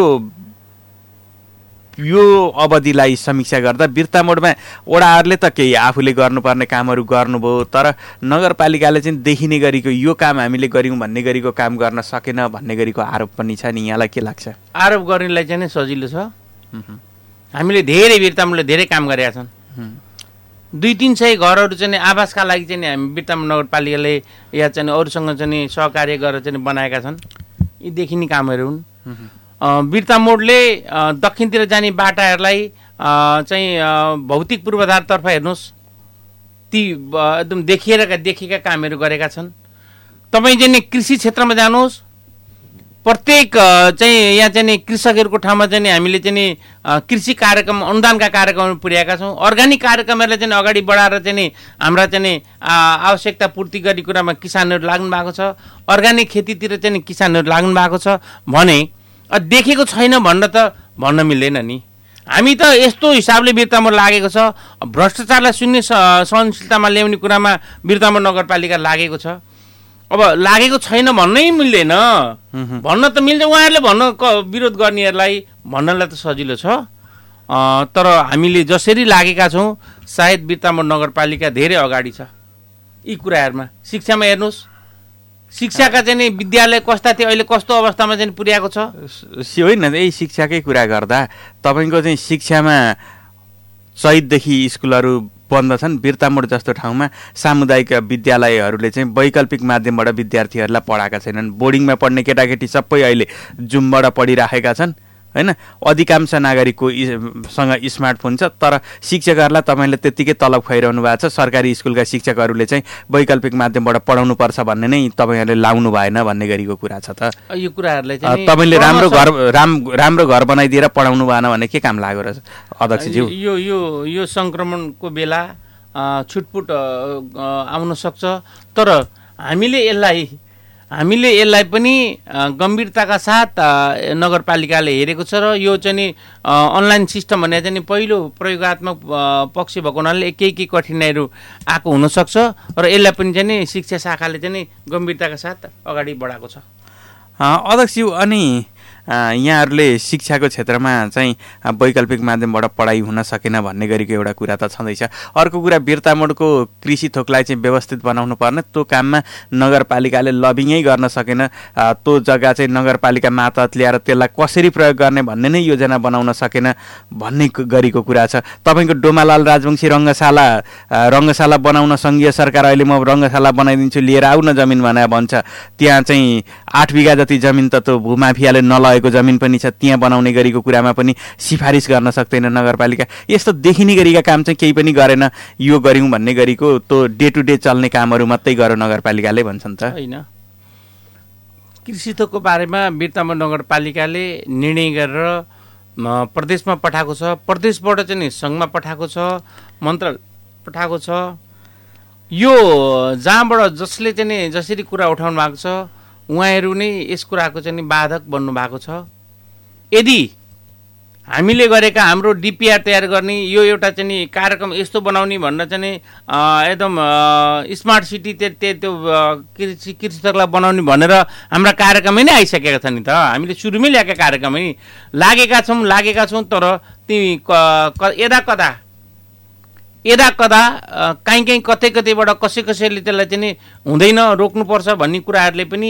यो अवधिलाई समीक्षा गर्दा वीरतामोडमा वडाहरूले त केही आफूले गर्नुपर्ने कामहरू गर्नुभयो, तर नगरपालिकाले चाहिँ देखिने गरेको यो काम हामीले गऱ्यौँ भन्ने गरेको काम गर्न सकेन भन्ने गरेको आरोप पनि छ नि, यहाँलाई के लाग्छ? आरोप गर्नेलाई चाहिँ सजिलो छ। हामीले धेरै वीरतामोडले धेरै काम गरेका छन्। 200-300 घरहरू चाहिँ आवासका लागि चाहिँ हामी वीरतामोड नगरपालिकाले या चाहिँ अरूसँग चाहिँ सहकार्य गरेर चाहिँ बनाएका छन्। यी देखिने कामहरू हुन्। वीरतामोडले दक्षिणतिर जाने बाटाहरूलाई चाहिँ भौतिक पूर्वाधारतर्फ हेर्नुहोस्, ती एकदम देखेका कामहरू गरेका छन्। तपाईँ चाहिँ कृषि क्षेत्रमा जानुहोस्, प्रत्येक चाहिँ यहाँ चाहिँ कृषकहरूको ठाउँमा चाहिँ हामीले चाहिँ कृषि कार्यक्रम, अनुदानका कार्यक्रमहरू पुर्याएका छौँ। अर्ग्यानिक कार्यक्रमहरूलाई चाहिँ अगाडि बढाएर चाहिँ हाम्रा चाहिँ आवश्यकता पूर्ति गर्ने कुरामा किसानहरू लाग्नु भएको छ। अर्ग्यानिक खेतीतिर चाहिँ किसानहरू लाग्नु भएको छ भने देखेको छैन भन्न त भन्न मिल्दैन नि। हामी त यस्तो हिसाबले वीरतामोड लागेको छ, भ्रष्टाचारलाई शून्य सहनशीलतामा ल्याउने कुरामा वीरतामोड नगरपालिका लागेको छ। अब लागेको छैन भन्नै मिल्दैन, भन्न त मिल्छ। उहाँहरूले विरोध गर्नेहरूलाई भन्नलाई त सजिलो छ, तर हामीले जसरी लागेका छौँ सायद वीरतामोड नगरपालिका धेरै अगाडि छ यी कुराहरूमा। शिक्षामा हेर्नुहोस्, शिक्षाका चाहिँ विद्यालय कस्ता थिए, अहिले कस्तो अवस्थामा चाहिँ पुर्याएको छ। होइन, यही शिक्षाकै कुरा गर्दा तपाईँको चाहिँ शिक्षामा चैतदेखि स्कुलहरू बन्द छन्। वीरतामोड जस्तो ठाउँमा सामुदायिक विद्यालयहरूले चाहिँ वैकल्पिक माध्यमबाट विद्यार्थीहरूलाई पढाएका छैनन्। बोर्डिङमा पढ्ने केटाकेटी सबै अहिले जुमबाट पढिराखेका छन् होइन अधिकांश नागरिकको सँग स्मार्टफोन छ तर शिक्षकहरूलाई तपाईँले त्यत्तिकै तलब खुवाइरहनु भएको छ सरकारी स्कुलका शिक्षकहरूले चाहिँ वैकल्पिक माध्यमबाट पढाउनुपर्छ भन्ने नै तपाईँहरूले लाउनु भएन भन्ने गरीको कुरा छ त यो कुराहरूलाई चाहिँ तपाईँले राम्रो घर बनाइदिएर पढाउनु भएन भने के काम लाग्यो र अध्यक्षज्यू यो सङ्क्रमणको बेला छुटपुट आउन सक्छ तर हामीले यसलाई पनि गम्भीरताका साथ नगरपालिकाले हेरेको छ र यो चाहिँ अनलाइन सिस्टम भने चाहिँ पहिलो प्रयोगात्मक पक्ष भएको हुनाले केही कठिनाइहरू आएको हुनसक्छ र यसलाई पनि चाहिँ शिक्षा शाखाले चाहिँ गम्भीरताका साथ अगाडि बढाएको छ। अध्यक्षज्यू अनि यहाँहरूले शिक्षाको क्षेत्रमा चाहिँ वैकल्पिक माध्यमबाट पढाइ हुन सकेन भन्ने गरेको एउटा कुरा त छँदैछ। अर्को कुरा बिर्तामोडको कृषि थोकलाई चाहिँ व्यवस्थित बनाउनु पर्ने त्यो काममा नगरपालिकाले लबिङै गर्न सकेन त्यो जग्गा चाहिँ नगरपालिका मातहत ल्याएर त्यसलाई कसरी प्रयोग गर्ने भन्ने नै योजना बनाउन सकेन भन्ने गरेको कुरा छ। तपाईँको डोमालाल राजवंशी रङ्गशाला बनाउन सङ्घीय सरकार अहिले म रङ्गशाला बनाइदिन्छु लिएर आऊ न जमिन भनेर भन्छ त्यहाँ चाहिँ 8 बिघा जति जमिन त त्यो भूमाफियाले नलगेको जमिन पनि छ त्यहाँ बनाउने गरेको कुरामा पनि सिफारिस गर्न सक्दैन नगरपालिका। यस्तो देखिने गरेका काम चाहिँ केही पनि गरेन यो गऱ्यौँ भन्ने गरेको त्यो डे टु डे चल्ने कामहरू मात्रै गर्यो नगरपालिकाले भन्छन् त होइन। कृषि थोकको बारेमा बिर्तामोड नगरपालिकाले निर्णय गरेर प्रदेशमा पठाएको छ प्रदेशबाट चाहिँ सङ्घमा पठाएको छ मन्त्रालय पठाएको छ। यो जहाँबाट जसले चाहिँ जसरी कुरा उठाउनु भएको छ उहाँहरू नै यस कुराको चाहिँ बाधक बन्नु भएको छ। यदि हामीले गरेका हाम्रो डिपिआर तयार गर्ने यो एउटा चाहिँ कार्यक्रम यस्तो बनाउने भनेर चाहिँ एकदम स्मार्ट सिटी त्यो कृषि थोकलाई बनाउने भनेर हाम्रा कार्यक्रमै नै आइसकेका छन् नि त। हामीले सुरुमै ल्याएका कार्यक्रमै लागेका छौँ तर तिमी यदा कदा कहीँ कतैबाट कसैले त्यसलाई चाहिँ हुँदैन रोक्नुपर्छ भन्ने कुराहरूले पनि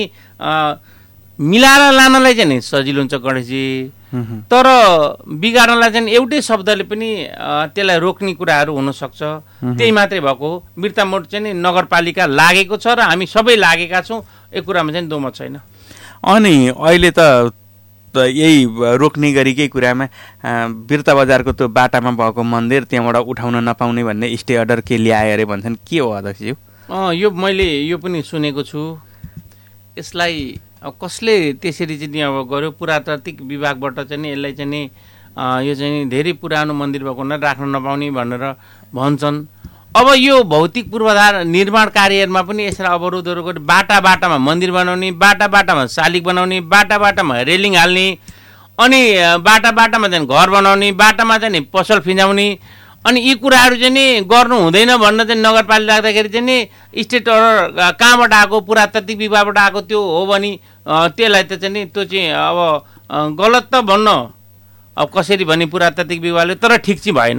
मिलाएर लानलाई चाहिँ सजिलो हुन्छ गणेशजी तर बिगार्नलाई चाहिँ एउटै शब्दले पनि त्यसलाई रोक्ने कुराहरू हुनसक्छ। त्यही मात्रै भएको बिर्तामोड चाहिँ नगरपालिका लागेको छ र हामी सबै लागेका छौँ यो कुरामा चाहिँ दोमत छैन। अनि अहिले त यही रोक्ने गरेकै कुरामा बिर्ता बजारको त्यो बाटामा भएको मन्दिर त्यहाँबाट उठाउन नपाउने भन्ने स्टे अर्डर के ल्याए अरे भन्छन् के हो अध्यक्षज्यू? यो मैले यो पनि सुनेको छु। यसलाई कसले त्यसरी चाहिँ अब गर्यो पुरातात्विक विभागबाट चाहिँ यसलाई चाहिँ यो चाहिँ धेरै पुरानो मन्दिर भएको हुनाले राख्न नपाउने भनेर भन्छन्। अब यो भौतिक पूर्वाधार निर्माण कार्यहरूमा पनि यसरी अवरोधहरू गरी बाटामा मन्दिर बनाउने बाटामा शालिग बनाउने बाटामा रेलिङ हाल्ने अनि बाटामा चाहिँ घर बनाउने बाटामा चाहिँ पसल फिजाउने अनि यी कुराहरू चाहिँ गर्नु हुँदैन भन्न चाहिँ नगरपालिका राख्दाखेरि चाहिँ स्टेट अर्डर कहाँबाट आएको पुरातात्विक विभागबाट आएको त्यो हो भने त्यसलाई त चाहिँ त्यो चाहिँ अब गलत त भन्न अब कसरी भने पुरातात्विक विभागले तर ठिक चाहिँ भएन।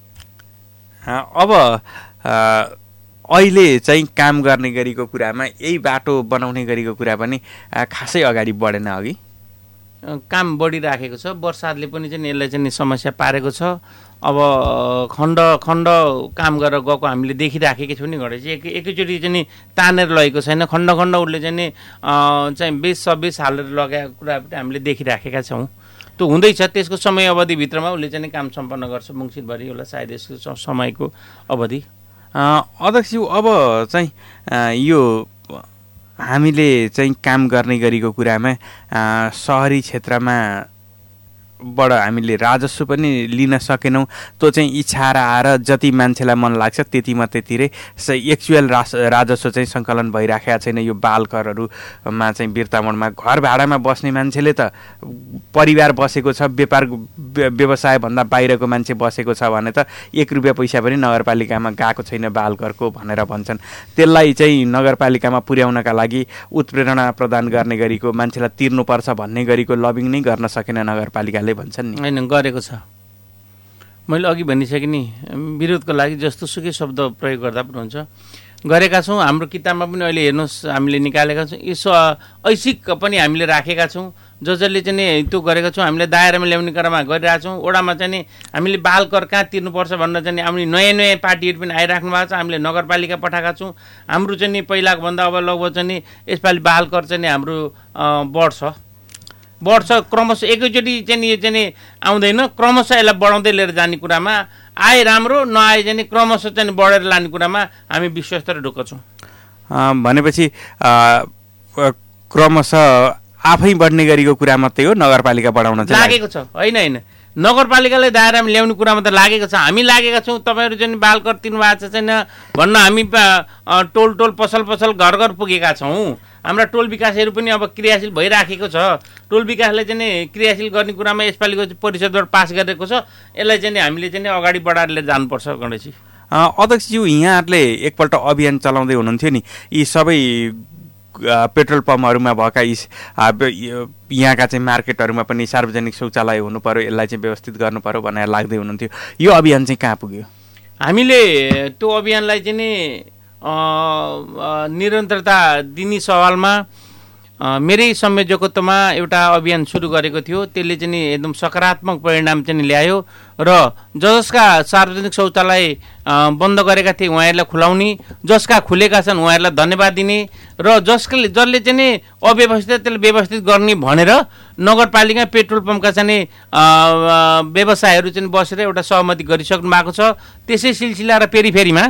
अब अहिले चाहिँ काम गर्ने गरेको कुरामा यही बाटो बनाउने गरेको कुरा पनि खासै अगाडि बढेन। अघि काम बढिराखेको छ बर्सातले पनि चाहिँ यसलाई चाहिँ समस्या पारेको छ। अब खण्ड काम गरेर गएको हामीले देखिराखेकै छौँ नि गणेश एकैचोटि चाहिँ तानेर लगेको छैन खण्ड उसले चाहिँ 20-26 हालेर लगाएको कुरा पनि हामीले देखिराखेका छौँ। त्यो हुँदैछ त्यसको समय अवधिभित्रमा उसले चाहिँ काम सम्पन्न गर्छ मङ्सिरभरि होला सायद यसको समयको अवधि। अध्यक्षज्यू अब चाहिँ यो हामीले चाहिँ काम गर्ने गरेको कुरामा सहरी क्षेत्रमा बाट हामीले राजस्व पनि लिन सकेनौँ। त्यो चाहिँ इच्छा आएर जति मान्छेलाई मन लाग्छ त्यति मात्रैतिरै एक्चुअल राजस्व चाहिँ सङ्कलन भइराखेको छैन। यो बालकरहरूमा चाहिँ बिर्तामोडमा घर भाडामा बस्ने मान्छेले त परिवार बसेको छ व्यापार व्यवसायभन्दा बाहिरको मान्छे बसेको छ भने त 1 रुपियाँ पैसा पनि नगरपालिकामा गएको छैन बालकरको भनेर भन्छन्। त्यसलाई चाहिँ नगरपालिकामा पुर्याउनका लागि उत्प्रेरणा प्रदान गर्ने गरेको मान्छेलाई तिर्नुपर्छ भन्ने गरेको लबिङ नै गर्न सकेन नगरपालिकाले भन्छन् नि। हैन गरेको छ मैले अघि भनिसकेँ नि विरोधको लागि जस्तो सुकै शब्द प्रयोग गर्दा पनि हुन्छ गरेका छौँ। हाम्रो किताबमा पनि अहिले हेर्नुहोस् हामीले निकालेका छौँ यसो ऐच्छिक पनि हामीले राखेका छौँ जसले चाहिँ त्यो गरेका छौँ। हामीले दायरामा ल्याउने क्रममा गरिरहेका छौँ। ओडामा चाहिँ हामीले बाल कर कहाँ तिर्नुपर्छ भनेर चाहिँ हामीले नयाँ पार्टीहरू पनि आइराख्नु भएको छ। हामीले नगरपालिका पठाएका छौँ। हाम्रो चाहिँ पहिलाको भन्दा अब लगभग चाहिँ यसपालि बाल कर चाहिँ हाम्रो बढ्छ। बढ्छ क्रमशः एकैचोटि चाहिँ यो चाहिँ आउँदैन क्रमशः यसलाई बढाउँदै लिएर जाने कुरामा आए राम्रो नआए चाहिँ क्रमशः चाहिँ बढेर लाने कुरामा हामी विश्वस्त र ढुक्क छौँ। भनेपछि क्रमशः आफै बढ्ने गरेको कुरा मात्रै हो नगरपालिका बढाउन चाहिँ लागेको छ होइन नगरपालिकालाई दायरामा ल्याउने कुरामा त लागेको छ हामी लागेका छौँ। तपाईँहरू चाहिँ बाल कर्तिनु भएको छैन भन्न हामी टोल पसल घर घर पुगेका छौँ। हाम्रा टोल विकासहरू पनि अब क्रियाशील भइराखेको छ। टोल विकासलाई चाहिँ क्रियाशील गर्ने कुरामा यसपालिको परिषदबाट पास गरेको छ। यसलाई चाहिँ हामीले चाहिँ अगाडि बढाएर लिएर जानुपर्छ गणेशजी। अध्यक्षज्यू यहाँहरूले एकपल्ट अभियान चलाउँदै हुनुहुन्थ्यो नि यी सबै पेट्रोल पम्पहरूमा भएका यहाँका चाहिँ मार्केटहरूमा पनि सार्वजनिक शौचालय हुनु पर्यो यसलाई चाहिँ व्यवस्थित गर्नु पर्यो भनेर लाग्दै हुनुहुन्थ्यो यो अभियान चाहिँ कहाँ पुग्यो? हामीले त्यो अभियानलाई चाहिँ नि निरन्तरता दिने सवालमा मेरै संयोजकत्वमा एउटा अभियान सुरु गरेको थियो। त्यसले चाहिँ एकदम सकारात्मक परिणाम चाहिँ ल्यायो र जसका सार्वजनिक शौचालय बन्द गरेका थिए उहाँहरूलाई खुलाउने, जसका खुलेका छन् उहाँहरूलाई धन्यवाद दिने र जसले चाहिँ अव्यवस्थित त्यसले व्यवस्थित गर्ने भनेर नगरपालिका पेट्रोल पम्पका चाहिँ व्यवसायहरू चाहिँ बसेर एउटा सहमति गरिसक्नु भएको छ। त्यसै सिलसिला र पेरिफेरीमा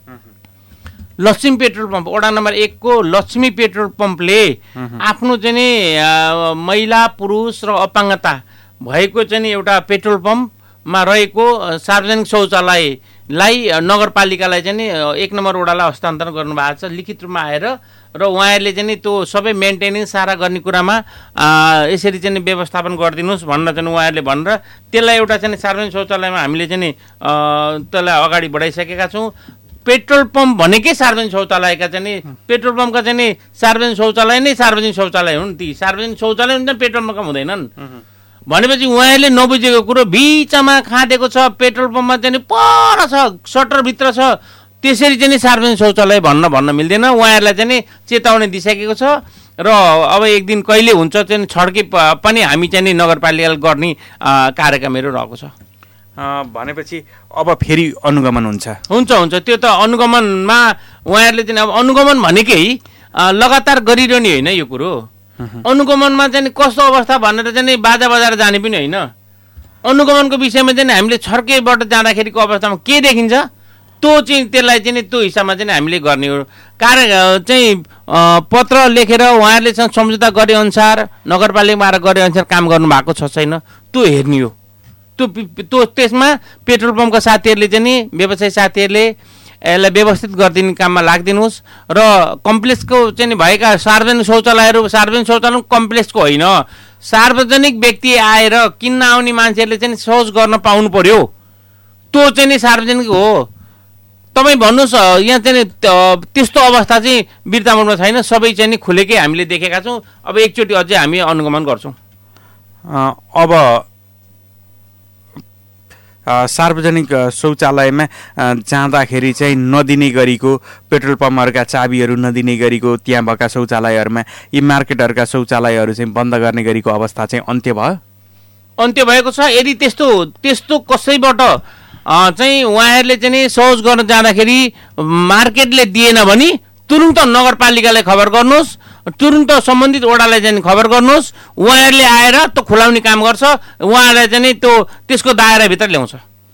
Laxmi petrol pump ward number 1 को लक्ष्मी पेट्रोल पम्पले आफ्नो चाहिँ महिला पुरुष र अपाङ्गता भएको चाहिँ एउटा पेट्रोल पम्पमा रहेको सार्वजनिक शौचालयलाई नगरपालिकालाई चाहिँ 1 नम्बर वडालाई हस्तान्तरण गर्नुभएको छ लिखित रूपमा आएर र उहाँहरूले चाहिँ त्यो सबै मेन्टेनेन्स सारा गर्ने कुरामा यसरी चाहिँ व्यवस्थापन गरिदिनुहोस् भनेर चाहिँ उहाँहरूले भनेर त्यसलाई एउटा चाहिँ सार्वजनिक शौचालयमा हामीले चाहिँ त्यसलाई अगाडि बढाइसकेका छौँ। पेट्रोल पम्प भनेकै सार्वजनिक शौचालयका चाहिँ पेट्रोल पम्पका चाहिँ सार्वजनिक शौचालय नै सार्वजनिक शौचालय हुन्। ती सार्वजनिक शौचालय हुन्छ पेट्रोल पम्पका हुँदैनन् भनेपछि उहाँहरूले नबुझेको कुरो बिचमा खाँदेको छ। पेट्रोल पम्पमा चाहिँ पर छ सटरभित्र छ त्यसरी चाहिँ सार्वजनिक शौचालय भन्न मिल्दैन। उहाँहरूलाई चाहिँ चेतावनी दिइसकेको छ र अब एक दिन कहिले हुन्छ चाहिँ छड्के पनि हामी चाहिँ नगरपालिकाले गर्ने कार्यक्रमहरू रहेको छ। भनेपछि अब फेरि अनुगमन हुन्छ त्यो त अनुगमनमा उहाँहरूले चाहिँ अब अनुगमन भनेकै लगातार गरिरहने होइन यो कुरो। अनुगमनमा चाहिँ कस्तो अवस्था भनेर चाहिँ बाजा बजाएर जाने पनि होइन। अनुगमनको विषयमा चाहिँ हामीले छड्केबाट जाँदाखेरिको अवस्थामा के देखिन्छ त्यो चाहिँ त्यसलाई चाहिँ त्यो हिसाबमा चाहिँ हामीले गर्ने हो। चाहिँ पत्र लेखेर उहाँहरूले सम्झौता गरे अनुसार नगरपालिकामा आएर गरे अनुसार काम गर्नुभएको छ छैन त्यो हेर्ने हो। त्यो त्यसमा पेट्रोल पम्पका साथीहरूले चाहिँ व्यवसायी साथीहरूले यसलाई व्यवस्थित गरिदिने काममा लाग्दिनुहोस् र कम्प्लेक्सको चाहिँ भएका सार्वजनिक शौचालय कम्प्लेक्सको होइन सार्वजनिक व्यक्ति आएर किन्न आउने मान्छेहरूले चाहिँ शौच गर्न पाउनु पर्यो त्यो चाहिँ सार्वजनिक हो। तपाईँ भन्नुहोस् यहाँ चाहिँ त्यस्तो अवस्था चाहिँ बिर्तामोडमा छैन। सबै चाहिँ खुलेकै हामीले देखेका छौँ। अब एकचोटि अझै हामी अनुगमन गर्छौँ। अब सार्वजनिक शौचालयमा जाँदाखेरि चाहिँ नदिने गरेको पेट्रोल पम्पहरूका चाबीहरू नदिने गरेको त्यहाँ भएका शौचालयहरूमा यी मार्केटहरूका शौचालयहरू चाहिँ बन्द गर्ने गरेको अवस्था चाहिँ अन्त्य भएको छ। यदि त्यस्तो कसैबाट चाहिँ उहाँहरूले चाहिँ शौच गर्न जाँदाखेरि मार्केटले दिएन भने तुरुन्त नगरपालिकालाई खबर गर्नुहोस्, तुरुन्त सम्बन्धित वडालाई चाहिँ खबर गर्नुहोस्। उहाँहरूले आएर त्यो खुलाउने काम गर्छ, उहाँहरूलाई चाहिँ त्यसको दायराभित्र ल्याउँछ।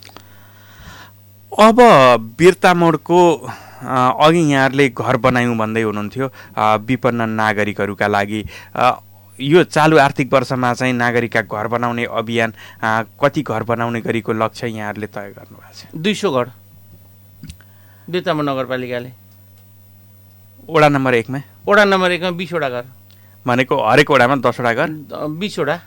अब बिर्तामोडको अघि यहाँहरूले घर बनायौँ भन्दै हुनुहुन्थ्यो विपन्न नागरिकहरूका लागि। यो चालु आर्थिक वर्षमा चाहिँ नागरिकका घर बनाउने अभियान कति घर बनाउने गरेको लक्ष्य यहाँहरूले तय गर्नुभएको छ? 200 घर बिर्तामोड नगरपालिकाले वडा नम्बर 1 मा 20 वटा घर भनेको हरेक वडामा 10 वटा घर 20 वटा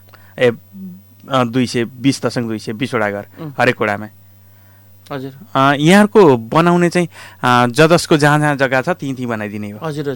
220.220 वटा घर हरेक वडामा। हजुर यहाँहरूको बनाउने चाहिँ जसको जहाँ जग्गा छ त्यहीँ बनाइदिने हो? हजुर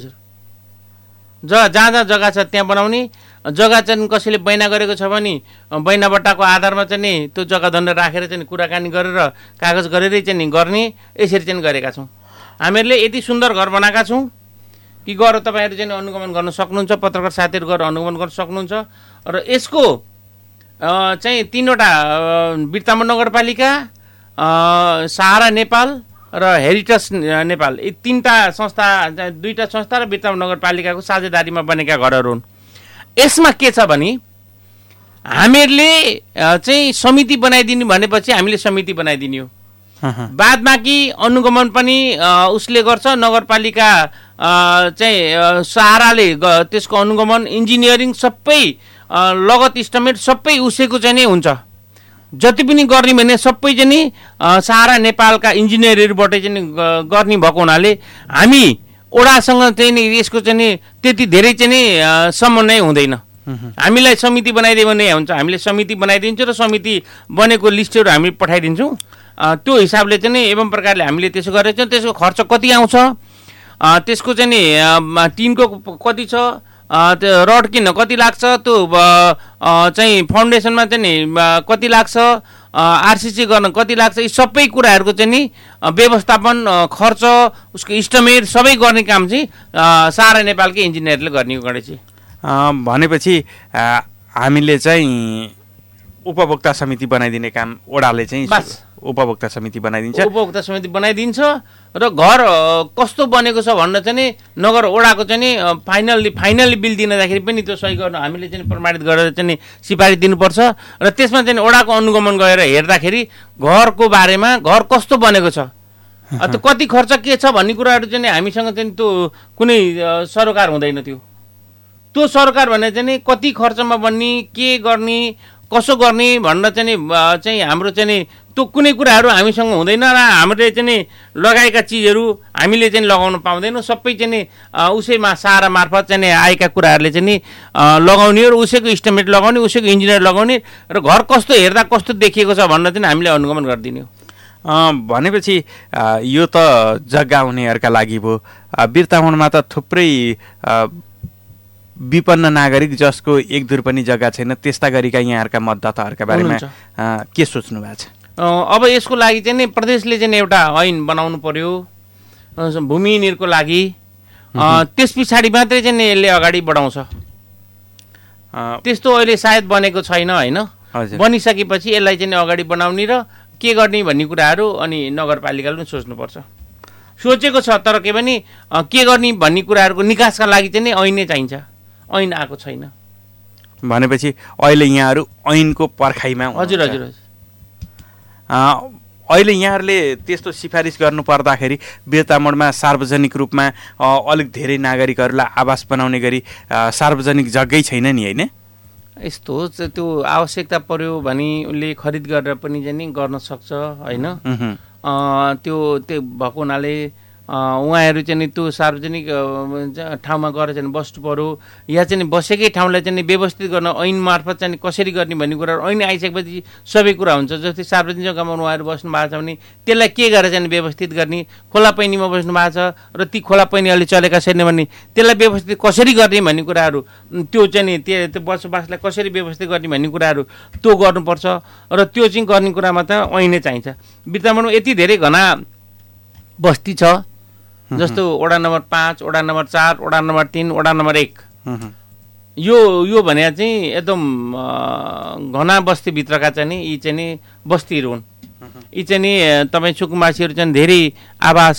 जहाँ जग्गा छ त्यहाँ बनाउने। जग्गा चाहिँ कसैले बैना गरेको छ भने बैनाबट्टाको आधारमा चाहिँ त्यो जग्गा दण्ड राखेर चाहिँ कुराकानी गरेर कागज गरेरै चाहिँ गर्ने यसरी चाहिँ गरेका छौँ। हामीहरूले यति सुन्दर घर बनाएका छौँ कि गएर तपाईँहरू चाहिँ अनुगमन गर्न सक्नुहुन्छ। पत्रकार साथीहरू गएर अनुगमन गर्न सक्नुहुन्छ। र यसको चाहिँ 3वटा बिर्तामोड नगरपालिका, सहारा नेपाल र हेरिटेज नेपाल यी 3टा संस्था 2टा संस्था र बिर्तामोड नगरपालिकाको साझेदारीमा बनेका घरहरू हुन्। यसमा के छ भने हामीहरूले चाहिँ समिति बनाइदिनु भनेपछि हामीले समिति बनाइदिने हो। बाद बाँकी अनुगमन पनि उसले गर्छ, नगरपालिका चाहिँ सहाराले त्यसको अनुगमन, इन्जिनियरिङ सबै लगत इस्टिमेट सबै उसैको चाहिँ नै हुन्छ। जति पनि गर्ने भने सबै चाहिँ नि सहारा नेपालका इन्जिनियरहरूबाट चाहिँ गर्ने भएको हुनाले हामी ओडासँग चाहिँ नि यसको चाहिँ नि त्यति धेरै चाहिँ नि समन्वय हुँदैन। हामीलाई समिति बनाइदियो भने हुन्छ, हामीले समिति बनाइदिन्छौँ र समिति बनेको लिस्टहरू हामी पठाइदिन्छौँ। त्यो हिसाबले चाहिँ नि एवं प्रकारले हामीले त्यसो गरेको छौँ। त्यसको खर्च कति आउँछ, त्यसको चाहिँ नि टिनको कति छ, त्यो रड किन्न कति लाग्छ, त्यो चाहिँ फाउन्डेसनमा चाहिँ नि कति लाग्छ, आरसिसी गर्न कति लाग्छ, यी सबै कुराहरूको चाहिँ नि व्यवस्थापन खर्च उसको इस्टिमेट सबै गर्ने काम चाहिँ सहारा नेपालकै इन्जिनियरले गर्ने गरेछ। भनेपछि हामीले चाहिँ उपभोक्ता समिति बनाइदिने काम ओडाले चाहिँ उपभोक्ता समिति बनाइदिन्छ। उपभोक्ता समिति बनाइदिन्छ र घर कस्तो बनेको छ भनेर चाहिँ नि नगर ओडाको चाहिँ नि फाइनल्ली बिल दिँदाखेरि पनि त्यो सही गर्नु हामीले चाहिँ प्रमाणित गरेर चाहिँ नि सिफारिस दिनुपर्छ र त्यसमा चाहिँ ओडाको अनुगमन गरेर हेर्दाखेरि घरको बारेमा घर कस्तो बनेको छ, त्यो कति खर्च के छ भन्ने कुराहरू चाहिँ हामीसँग चाहिँ त्यो कुनै सरोकार हुँदैन। त्यो सरकार भने चाहिँ नि कति खर्चमा बन्ने, के गर्ने, कसो गर्ने भनेर चाहिँ हाम्रो चाहिँ नि त्यो कुनै कुराहरू हामीसँग हुँदैन र हामीले चाहिँ नि लगाएका चिजहरू हामीले चाहिँ लगाउन पाउँदैनौँ। सबै चाहिँ नि उसैमा सहारा मार्फत चाहिँ नि आएका कुराहरूले चाहिँ नि लगाउने र उसैको इस्टिमेट लगाउने, उसैको इन्जिनियर लगाउने र घर कस्तो हेर्दा कस्तो देखिएको छ भनेर चाहिँ हामीले अनुगमन गरिदिने हो। भनेपछि यो त जग्गा हुनेहरूका लागि भयो। बिर्तामोडमा त थुप्रै विपन्न नागरिक जसको एक दूर पनि जग्गा छैन, त्यस्ता गरिका यहाँहरूका मतदाताहरूका बारेमा के सोच्नु भएको छ? अब यसको लागि चाहिँ नि प्रदेशले चाहिँ एउटा ऐन बनाउनु पर्यो भूमिहीनहरूको लागि, त्यस पछाडि मात्रै चाहिँ नि यसले अगाडि बढाउँछ। त्यस्तो अहिले सायद बनेको छैन होइन। बनिसकेपछि यसलाई चाहिँ अगाडि बढाउने र के गर्ने भन्ने कुराहरू अनि नगरपालिकाले पनि सोच्नुपर्छ। सोचेको छ तर के भने के गर्ने भन्ने कुराहरूको निकासका लागि चाहिँ नि ऐन नै चाहिन्छ, ऐन आएको छैन। भनेपछि अहिले यहाँहरू ऐनको पर्खाइमा? हजुर हजुर हजुर। अहिले यहाँहरूले त्यस्तो सिफारिस गर्नु पर्दाखेरि बिर्तामोडमा सार्वजनिक रूपमा अलिक धेरै नागरिकहरूलाई आवास बनाउने गरी सार्वजनिक जग्गै छैन नि होइन? यस्तो त्यो आवश्यकता पर्यो भने उसले खरिद गरेर पनि चाहिँ नि गर्न सक्छ होइन। त्यो भएको हुनाले उहाँहरू चाहिँ नि त्यो सार्वजनिक ठाउँमा गएर चाहिँ बस्नु पर्यो या चाहिँ बसेकै ठाउँलाई चाहिँ व्यवस्थित गर्न ऐन मार्फत चाहिँ कसरी गर्ने भन्ने कुराहरू ऐन आइसकेपछि सबै कुरा हुन्छ। जस्तै सार्वजनिक जग्गामा उहाँहरू बस्नु भएको छ भने त्यसलाई के गरेर चाहिँ व्यवस्थित गर्ने, खोला पैनीमा बस्नु भएको छ र ती खोला पैनी अलि चलेका छैन भने त्यसलाई व्यवस्थित कसरी गर्ने भन्ने कुराहरू, त्यो चाहिँ नि त्यो बसोबासलाई कसरी व्यवस्थित गर्ने भन्ने कुराहरू त्यो गर्नुपर्छ र त्यो चाहिँ गर्ने कुरामा त ऐनै चाहिन्छ। बिर्तामोडमा यति धेरै घना बस्ती छ जस्तो वडा नम्बर 5, वडा नम्बर 4, वडा नम्बर 3, वडा नम्बर 1। यो भने चाहिँ एकदम घना बस्तीभित्रका चाहिँ नि यी चाहिँ नि बस्तीहरू हुन्। यी चाहिँ नि तपाईँ सुकुम्बासीहरू चाहिँ धेरै आवास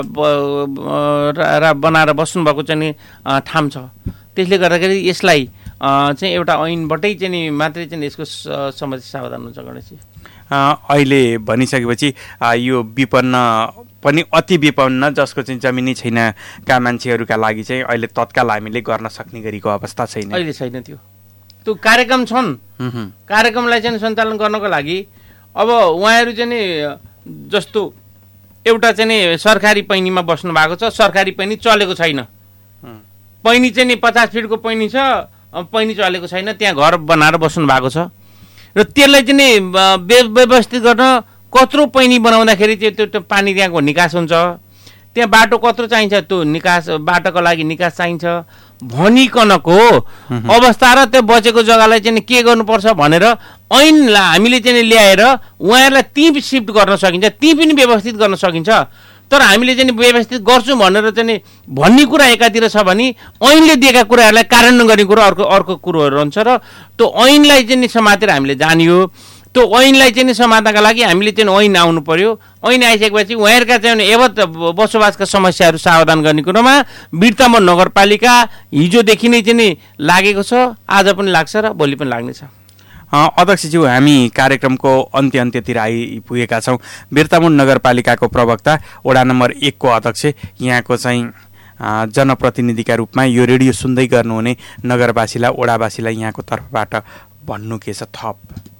बनाएर बस्नुभएको चाहिँ नि ठाउँ छ। त्यसले गर्दाखेरि यसलाई चाहिँ एउटा ऐनबाटै चाहिँ नि मात्रै चाहिँ यसको समस्या समाधान हुन्छ गणेशजी। अहिले भनिसकेपछि यो विपन्न पनि अति विपन्न जसको चाहिँ जमिनी छैनका मान्छेहरूका लागि चाहिँ अहिले तत्काल हामीले गर्न सक्ने गरीको अवस्था छैन, अहिले छैन। त्यो कार्यक्रम छन्, कार्यक्रमलाई चाहिँ सञ्चालन गर्नको लागि अब उहाँहरू चाहिँ नि जस्तो एउटा चाहिँ नि सरकारी पैनीमा बस्नु भएको छ, सरकारी पैनी चलेको छैन, पैनी चाहिँ नि 50 फिटको पैनी छ, पैनी चलेको छैन, त्यहाँ घर बनाएर बस्नु भएको छ र त्यसलाई चाहिँ नि व्यवस्थित गर्न कत्रो पैनी बनाउँदाखेरि चाहिँ त्यो पानी त्यहाँको निकास हुन्छ, त्यहाँ बाटो कत्रो चाहिन्छ, त्यो निकास बाटोको लागि निकास चाहिन्छ भनिकनको अवस्था र त्यो बचेको जग्गालाई चाहिँ के गर्नुपर्छ भनेर ऐनलाई हामीले चाहिँ ल्याएर उहाँहरूलाई ती सिफ्ट गर्न सकिन्छ, ती पनि व्यवस्थित गर्न सकिन्छ। तर हामीले चाहिँ व्यवस्थित गर्छौँ भनेर चाहिँ भन्ने कुरा एकातिर छ भने ऐनले दिएका कुराहरूलाई कार्यान्वयन गर्ने कुरो अर्को कुरोहरू हुन्छ र त्यो ऐनलाई चाहिँ समातेर हामीले जानियो। त्यो ऐनलाई चाहिँ समात्नका लागि हामीले चाहिँ ऐन आउनु पर्यो। ऐन आइसकेपछि उहाँहरूका चाहिँ एवत बसोबासका समस्याहरू समाधान गर्ने कुरोमा बिर्तामोड नगरपालिका हिजोदेखि नै चाहिँ लागेको छ, आज पनि लाग्छ र भोलि पनि लाग्नेछ। अध्यक्षज्यू, हामी कार्यक्रमको अन्त्यतिर आइपुगेका छौँ। बिर्तामोड नगरपालिकाको प्रवक्ता, वडा नम्बर 1 को अध्यक्ष, यहाँको चाहिँ जनप्रतिनिधिका रूपमा यो रेडियो सुन्दै गर्नुहुने नगरवासीलाई, वडावासीलाई यहाँको तर्फबाट भन्नु के छ थप?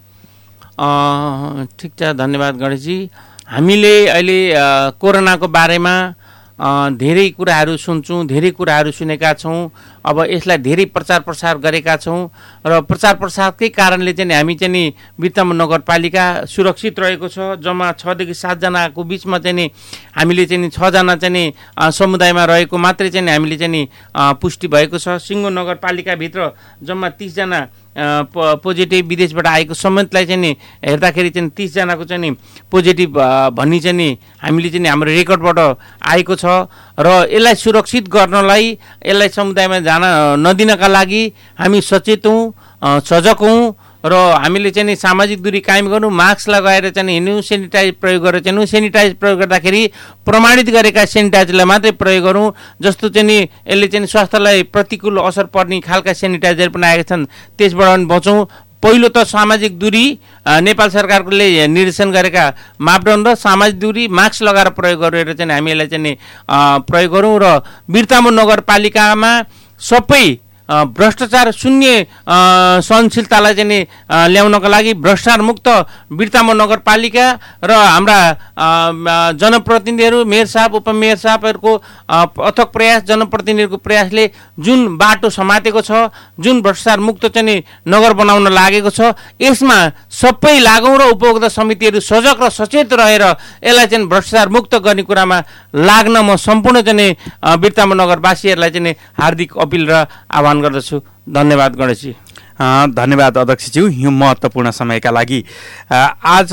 ठिक छ, धन्यवाद गणेशजी। हामीले अहिले कोरोनाको बारेमा धेरै कुराहरू सुन्छौँ, धेरै कुराहरू सुनेका छौँ। अब यसलाई धेरै प्रचार प्रसार गरेका छौँ र प्रचार प्रसारकै कारणले चाहिँ हामी चाहिँ नि बिर्तामोड नगरपालिका सुरक्षित रहेको छ। जम्मा 6 देखि 7 जनाको बिचमा चाहिँ नि हामीले चाहिँ नि 6 जना चाहिँ नि समुदायमा रहेको मात्रै चाहिँ नि हामीले चाहिँ नि पुष्टि भएको छ। सिङ्गो नगरपालिकाभित्र जम्मा 30 जना पोजिटिभ विदेशबाट आएको समेतलाई चाहिँ नि हेर्दाखेरि चाहिँ 30 जनाको चाहिँ नि पोजिटिभ भन्ने चाहिँ नि हामीले चाहिँ हाम्रो रेकर्डबाट आएको छ। र यसलाई सुरक्षित गर्नलाई, यसलाई समुदायमा जान नदिनका लागि हामी सचेत हौँ, सजग हौँ र हामीले चाहिँ नि सामाजिक दूरी कायम गर्नु, मास्क लगाएर चाहिँ हिँड्नु, सेनिटाइज प्रयोग गरेर चाहिँ सेनिटाइज प्रयोग गर्दाखेरि प्रमाणित गरेका सेनिटाइजरलाई मात्रै प्रयोग गरौँ। जस्तो चाहिँ नि यसले चाहिँ स्वास्थ्यलाई प्रतिकूल असर पर्ने खालका सेनिटाइजर पनि आएका छन्, त्यसबाट पनि बचौँ। पहिलो त सामाजिक दूरी, नेपाल सरकारले निर्देशन गरेका मापदण्ड, सामाजिक दूरी, मास्क लगाएर प्रयोग गरेर चाहिँ हामी यसलाई चाहिँ नि प्रयोग गरौँ। र बिर्तामोड नगरपालिकामा सबै भ्रष्टाचार शून्य सहनशीलतालाई चाहिँ नि ल्याउनका लागि भ्रष्टाचार मुक्त बिर्तामोड नगरपालिका र हाम्रा जनप्रतिनिधिहरू, मेयर साहब, उपमेयर साहबहरूको अथक प्रयास, जनप्रतिनिधिहरूको प्रयासले जुन बाटो समातेको छ, जुन भ्रष्टाचार मुक्त चाहिँ नि नगर बनाउन लागेको छ, यसमा सबै लागौँ र उपभोक्ता समितिहरू सजग र सचेत रहेर यसलाई चाहिँ भ्रष्टाचार मुक्त गर्ने कुरामा लाग्न म सम्पूर्ण चाहिँ नि बिर्तामोड नगरवासीहरूलाई चाहिँ नि हार्दिक अपिल र आह्वान गर्दछु। धन्यवाद गणेशजी। धन्यवाद अध्यक्षज्यू, यो महत्त्वपूर्ण समयका लागि। आज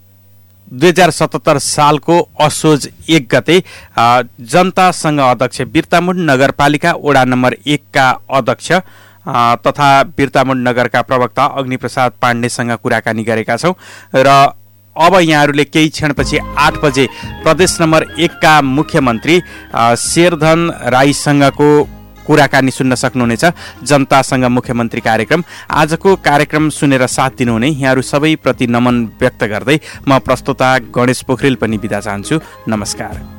2077 सालको असोज 1 गते जनतासँग अध्यक्ष, बिर्तामोड नगरपालिका वडा नम्बर 1 का अध्यक्ष तथा बिर्तामोड नगरका प्रवक्ता अग्निप्रसाद पाण्डेसँग कुराकानी गरेका छौँ। र अब यहाँहरूले केही क्षणपछि 8 बजे प्रदेश नम्बर 1 का मुख्यमन्त्री शेरधन राईसँगको कुराकानी सुन्न सक्नुहुनेछ। जनतासँग मुख्यमन्त्री कार्यक्रम, आजको कार्यक्रम सुनेर साथ दिनुहुने यहाँहरू सबैप्रति नमन व्यक्त गर्दै म प्रस्तोता गणेश पोखरेल पनि बिदा चाहन्छु। नमस्कार।